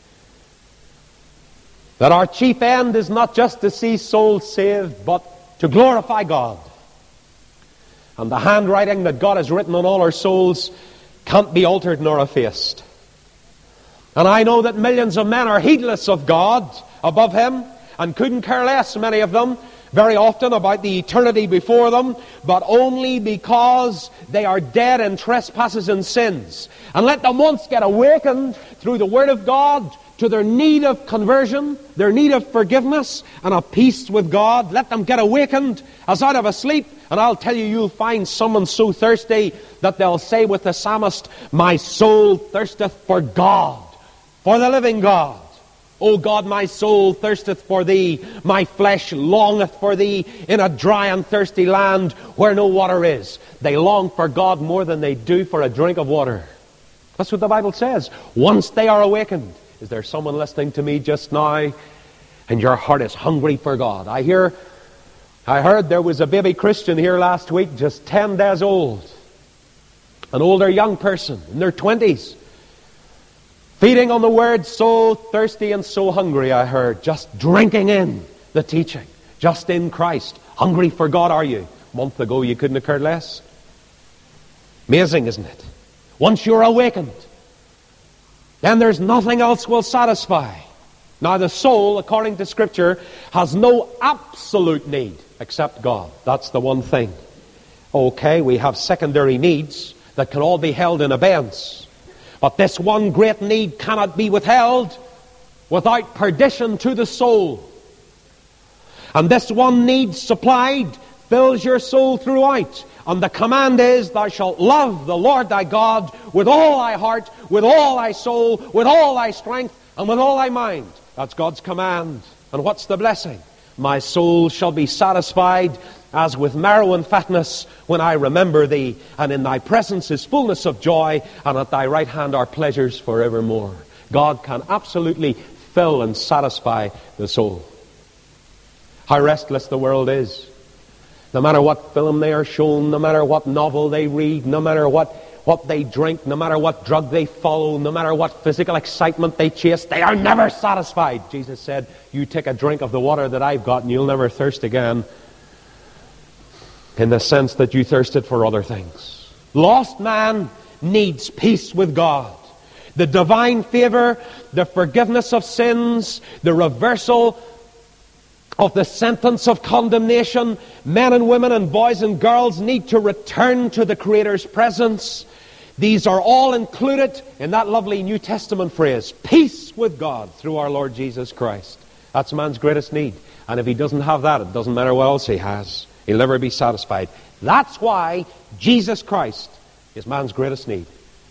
that our chief end is not just to see souls saved, but to glorify God. And the handwriting that God has written on all our souls can't be altered nor effaced. And I know that millions of men are heedless of God above Him and couldn't care less, many of them, very often about the eternity before them, but only because they are dead in trespasses and sins. And let them once get awakened through the Word of God to their need of conversion, their need of forgiveness, and a peace with God. Let them get awakened as out of a sleep, and I'll tell you, you'll find someone so thirsty that they'll say with the psalmist, "My soul thirsteth for God, for the living God. O God, my soul thirsteth for Thee, my flesh longeth for Thee in a dry and thirsty land where no water is." They long for God more than they do for a drink of water. That's what the Bible says. Once they are awakened. Is there someone listening to me just now and your heart is hungry for God? I hear, I heard there was a baby Christian here last week, just ten days old. An older young person in their twenties. Feeding on the Word, so thirsty and so hungry, I heard. Just drinking in the teaching. Just in Christ. Hungry for God, are you? A month ago you couldn't have cared less. Amazing, isn't it? Once you're awakened, then there's nothing else will satisfy. Now the soul, according to Scripture, has no absolute need except God. That's the one thing. Okay, we have secondary needs that can all be held in abeyance. But this one great need cannot be withheld without perdition to the soul. And this one need supplied fills your soul throughout. And the command is, "Thou shalt love the Lord thy God with all thy heart, with all thy soul, with all thy strength, and with all thy mind." That's God's command. And what's the blessing? "My soul shall be satisfied as with marrow and fatness when I remember Thee, and in Thy presence is fullness of joy, and at Thy right hand are pleasures forevermore." God can absolutely fill and satisfy the soul. How restless the world is. No matter what film they are shown, no matter what novel they read, no matter what, what they drink, no matter what drug they follow, no matter what physical excitement they chase, they are never satisfied. Jesus said, "You take a drink of the water that I've got and you'll never thirst again." In the sense that you thirsted for other things. Lost man needs peace with God. The divine favor, the forgiveness of sins, the reversal of the sentence of condemnation. Men and women and boys and girls need to return to the Creator's presence. These are all included in that lovely New Testament phrase, peace with God through our Lord Jesus Christ. That's man's greatest need. And if he doesn't have that, it doesn't matter what else he has. He'll never be satisfied. That's why Jesus Christ is man's greatest need.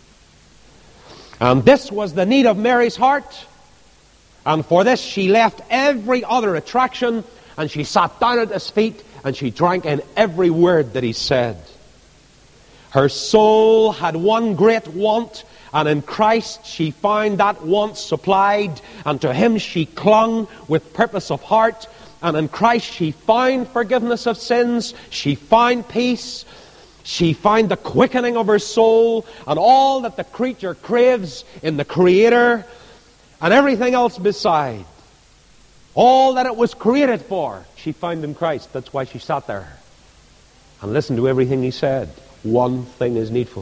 And this was the need of Mary's heart. And for this she left every other attraction, and she sat down at his feet, and she drank in every word that he said. Her soul had one great want, and in Christ she found that want supplied, and to Him she clung with purpose of heart. And in Christ she found forgiveness of sins, she found peace, she found the quickening of her soul, and all that the creature craves in the Creator, and everything else beside. All that it was created for, she found in Christ. That's why she sat there and listened to everything He said. One thing is needful.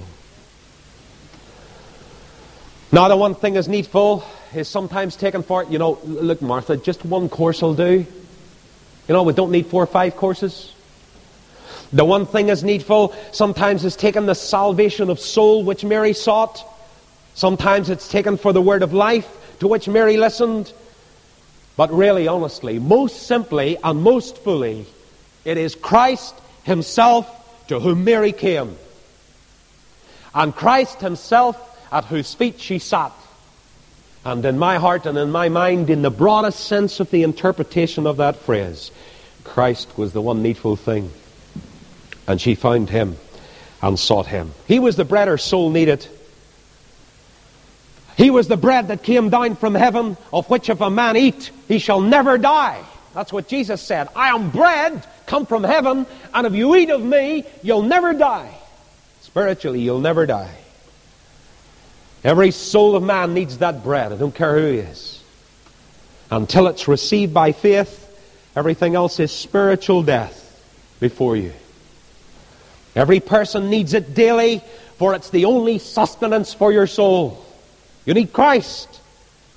Now the one thing is needful is sometimes taken for, you know, look Martha, just one course will do. You know, we don't need four or five courses. The one thing is needful sometimes is taken the salvation of soul which Mary sought. Sometimes it's taken for the word of life to which Mary listened. But really, honestly, most simply and most fully, it is Christ Himself to whom Mary came. And Christ Himself at whose feet she sat. And in my heart and in my mind, in the broadest sense of the interpretation of that phrase, Christ was the one needful thing. And she found Him and sought Him. He was the bread her soul needed. He was the bread that came down from heaven, of which if a man eat, he shall never die. That's what Jesus said. I am bread come from heaven, and if you eat of me, you'll never die. Spiritually, you'll never die. Every soul of man needs that bread. I don't care who he is. Until it's received by faith, everything else is spiritual death before you. Every person needs it daily, for it's the only sustenance for your soul. You need Christ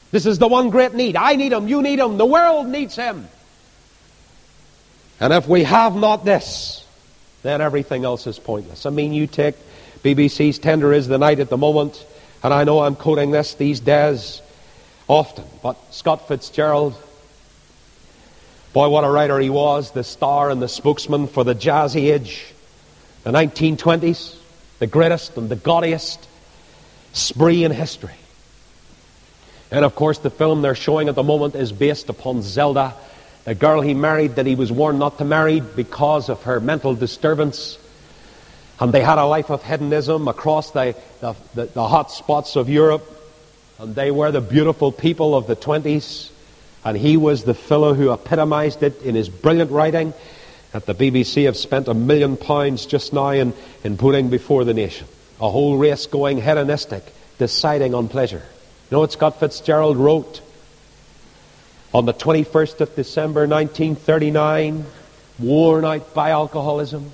This is the one great need. I need him, you need him, the world needs him. And if we have not this, then everything else is pointless. I mean, you take B B C's Tender Is the Night at the moment, and I know I'm quoting this these days often, but Scott Fitzgerald, boy, what a writer he was, the star and the spokesman for the jazz age, the nineteen twenties, the greatest and the gaudiest spree in history. And of course the film they're showing at the moment is based upon Zelda, a girl he married that he was warned not to marry because of her mental disturbance. And they had a life of hedonism across the, the, the, the hot spots of Europe. And they were the beautiful people of the twenties. And he was the fellow who epitomized it in his brilliant writing that the B B C have spent a million pounds just now in, in putting before the nation. A whole race going hedonistic, deciding on pleasure. You know what Scott Fitzgerald wrote? On the twenty-first of December nineteen thirty-nine, worn out by alcoholism,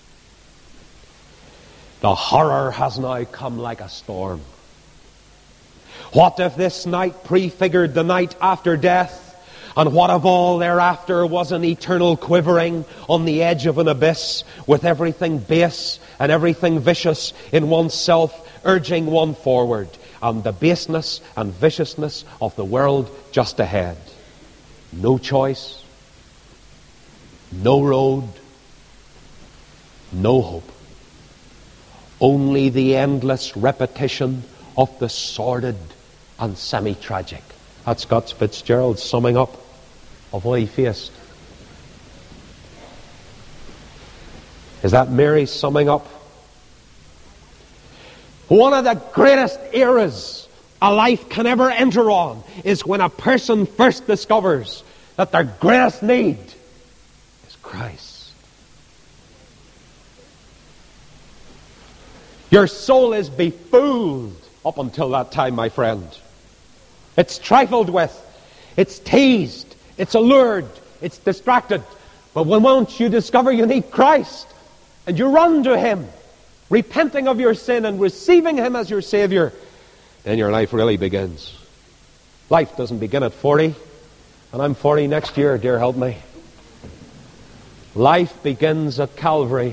the horror has now come like a storm. What if this night prefigured the night after death? And what if all thereafter was an eternal quivering on the edge of an abyss, with everything base and everything vicious in oneself urging one forward, and the baseness and viciousness of the world just ahead? No choice, no road, no hope. Only the endless repetition of the sordid and semi-tragic. That's Scott Fitzgerald's summing up of what he faced. Is that Mary's summing up? One of the greatest eras a life can ever enter on is when a person first discovers that their greatest need is Christ. Your soul is befooled up until that time, my friend. It's trifled with, it's teased, it's allured, it's distracted. But when once you discover you need Christ, and you run to Him, repenting of your sin and receiving Him as your Savior, then your life really begins. Life doesn't begin at forty, and I'm forty next year, dear help me. Life begins at Calvary.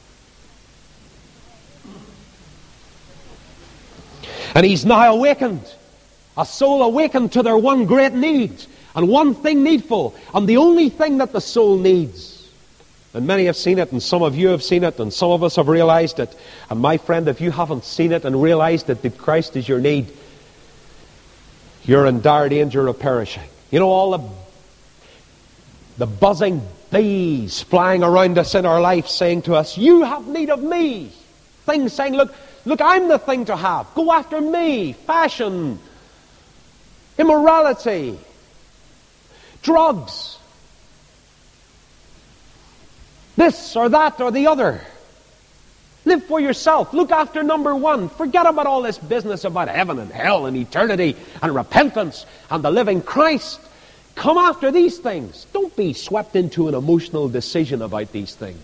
And He's now awakened, a soul awakened to their one great need, and one thing needful, and the only thing that the soul needs. And many have seen it, and some of you have seen it, and some of us have realized it. And my friend, if you haven't seen it and realized it, that Christ is your need, you're in dire danger of perishing. You know, all the, the buzzing bees flying around us in our life saying to us, you have need of me. Things saying, look, look, I'm the thing to have. Go after me. Fashion, immorality, drugs, this or that or the other. Live for yourself. Look after number one. Forget about all this business about heaven and hell and eternity and repentance and the living Christ. Come after these things. Don't be swept into an emotional decision about these things.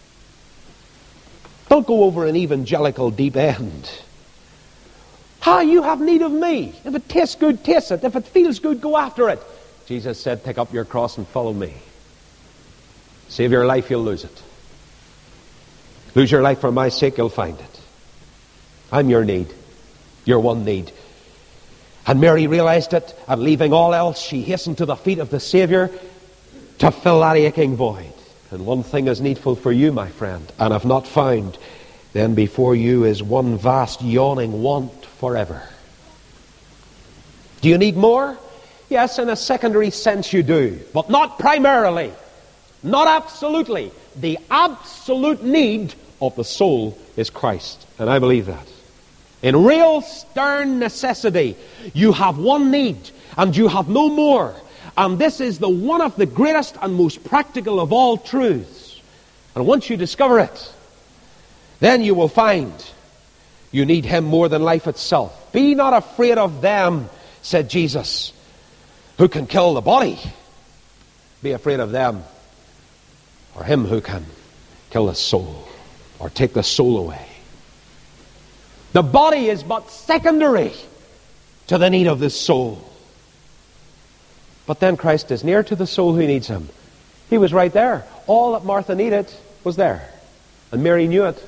Don't go over an evangelical deep end. Ah, you have need of me. If it tastes good, taste it. If it feels good, go after it. Jesus said, take up your cross and follow me. Save your life, you'll lose it. Lose your life for my sake, you'll find it. I'm your need. Your one need. And Mary realized it, and leaving all else, she hastened to the feet of the Savior to fill that aching void. And one thing is needful for you, my friend, and if not found, then before you is one vast yawning want forever. Do you need more? Yes, in a secondary sense you do, but not primarily. Not absolutely. The absolute need of the soul is Christ. And I believe that. In real stern necessity, you have one need and you have no more. And this is the one of the greatest and most practical of all truths. And once you discover it, then you will find you need Him more than life itself. Be not afraid of them, said Jesus, who can kill the body. Be afraid of them, or Him who can kill the soul, or take the soul away. The body is but secondary to the need of the soul. But then Christ is near to the soul who needs him. He was right there. All that Martha needed was there. And Mary knew it.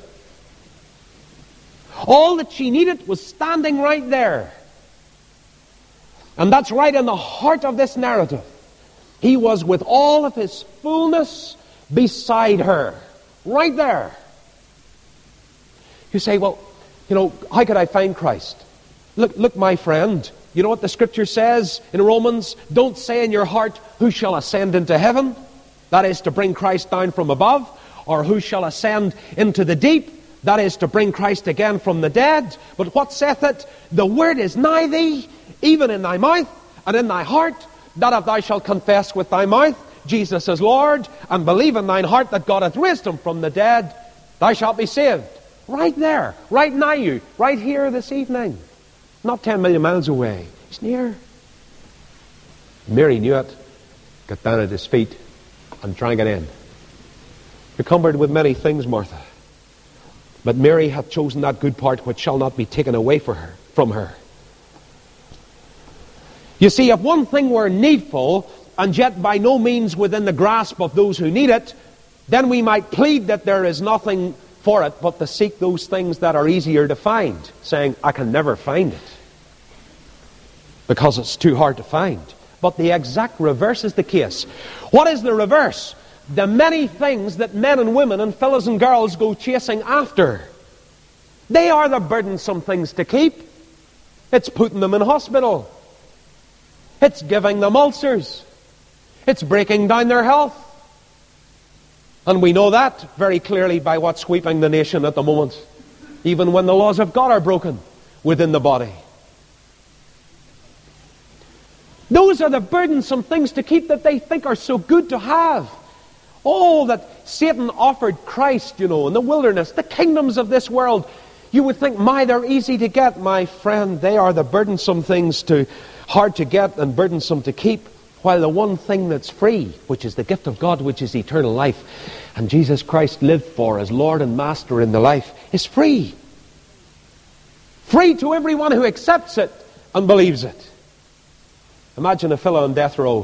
All that she needed was standing right there. And that's right in the heart of this narrative. He was with all of his fullness beside her. Right there. You say, well, you know, how could I find Christ? Look, look, my friend. You know what the Scripture says in Romans? Don't say in your heart, who shall ascend into heaven? That is to bring Christ down from above. Or who shall ascend into the deep? That is to bring Christ again from the dead. But what saith it? The word is nigh thee, even in thy mouth and in thy heart, that if thou shalt confess with thy mouth Jesus is Lord, and believe in thine heart that God hath raised him from the dead, thou shalt be saved. Right there, right nigh you, right here this evening. Not ten million miles away. He's near. Mary knew it. Got down at his feet and drank it in. You're cumbered with many things, Martha. But Mary hath chosen that good part which shall not be taken away for her, from her. You see, if one thing were needful, and yet by no means within the grasp of those who need it, then we might plead that there is nothing for it but to seek those things that are easier to find, saying, I can never find it, because it's too hard to find. But the exact reverse is the case. What is the reverse? The many things that men and women and fellows and girls go chasing after. They are the burdensome things to keep. It's putting them in hospital. It's giving them ulcers. It's breaking down their health. And we know that very clearly by what's sweeping the nation at the moment. Even when the laws of God are broken within the body. Those are the burdensome things to keep that they think are so good to have. Oh, that Satan offered Christ, you know, in the wilderness, the kingdoms of this world. You would think, my, they're easy to get. My friend, they are the burdensome things to hard to get and burdensome to keep. While the one thing that's free, which is the gift of God, which is eternal life, and Jesus Christ lived for as Lord and Master in the life, is free. Free to everyone who accepts it and believes it. Imagine a fellow on death row.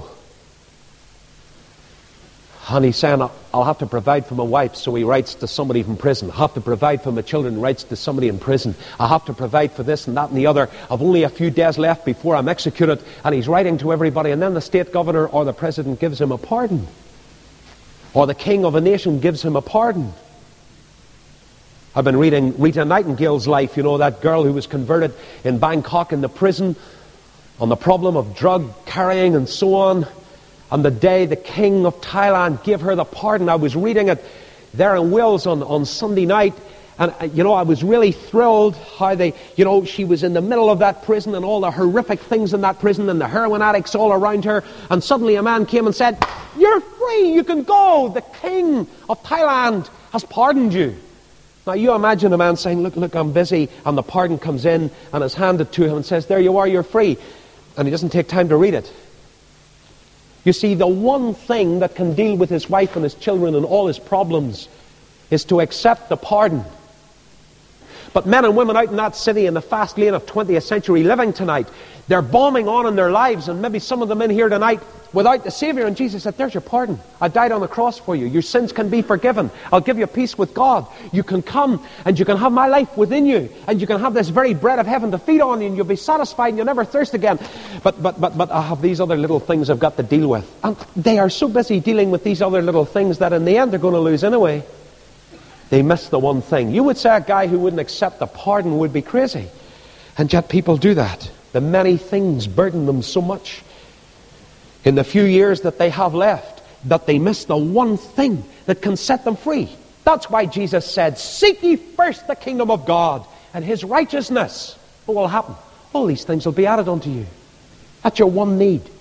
And he's saying, I'll have to provide for my wife, so he writes to somebody from prison. I'll have to provide for my children, writes to somebody in prison. I'll have to provide for this and that and the other. I've only a few days left before I'm executed. And he's writing to everybody, and then the state governor or the president gives him a pardon. Or the king of a nation gives him a pardon. I've been reading Rita Nightingale's life, you know, that girl who was converted in Bangkok in the prison on the problem of drug carrying and so on. And the day the king of Thailand gave her the pardon, I was reading it there in Wales on, on Sunday night. And, uh, you know, I was really thrilled how they, you know, she was in the middle of that prison and all the horrific things in that prison and the heroin addicts all around her. And suddenly a man came and said, you're free, you can go. The king of Thailand has pardoned you. Now you imagine a man saying, look, look, I'm busy. And the pardon comes in and is handed to him and says, there you are, you're free. And he doesn't take time to read it. You see, the one thing that can deal with his wife and his children and all his problems is to accept the pardon. But men and women out in that city in the fast lane of twentieth century living tonight, they're bombing on in their lives, and maybe some of them in here tonight without the Savior. And Jesus said, there's your pardon. I died on the cross for you. Your sins can be forgiven. I'll give you peace with God. You can come and you can have my life within you, and you can have this very bread of heaven to feed on you, and you'll be satisfied and you'll never thirst again. But but but but I have these other little things I've got to deal with. And they are so busy dealing with these other little things that in the end they're going to lose anyway. They miss the one thing. You would say a guy who wouldn't accept the pardon would be crazy. And yet people do that. The many things burden them so much in the few years that they have left that they miss the one thing that can set them free. That's why Jesus said, seek ye first the kingdom of God and his righteousness. What will happen? All these things will be added unto you. That's your one need.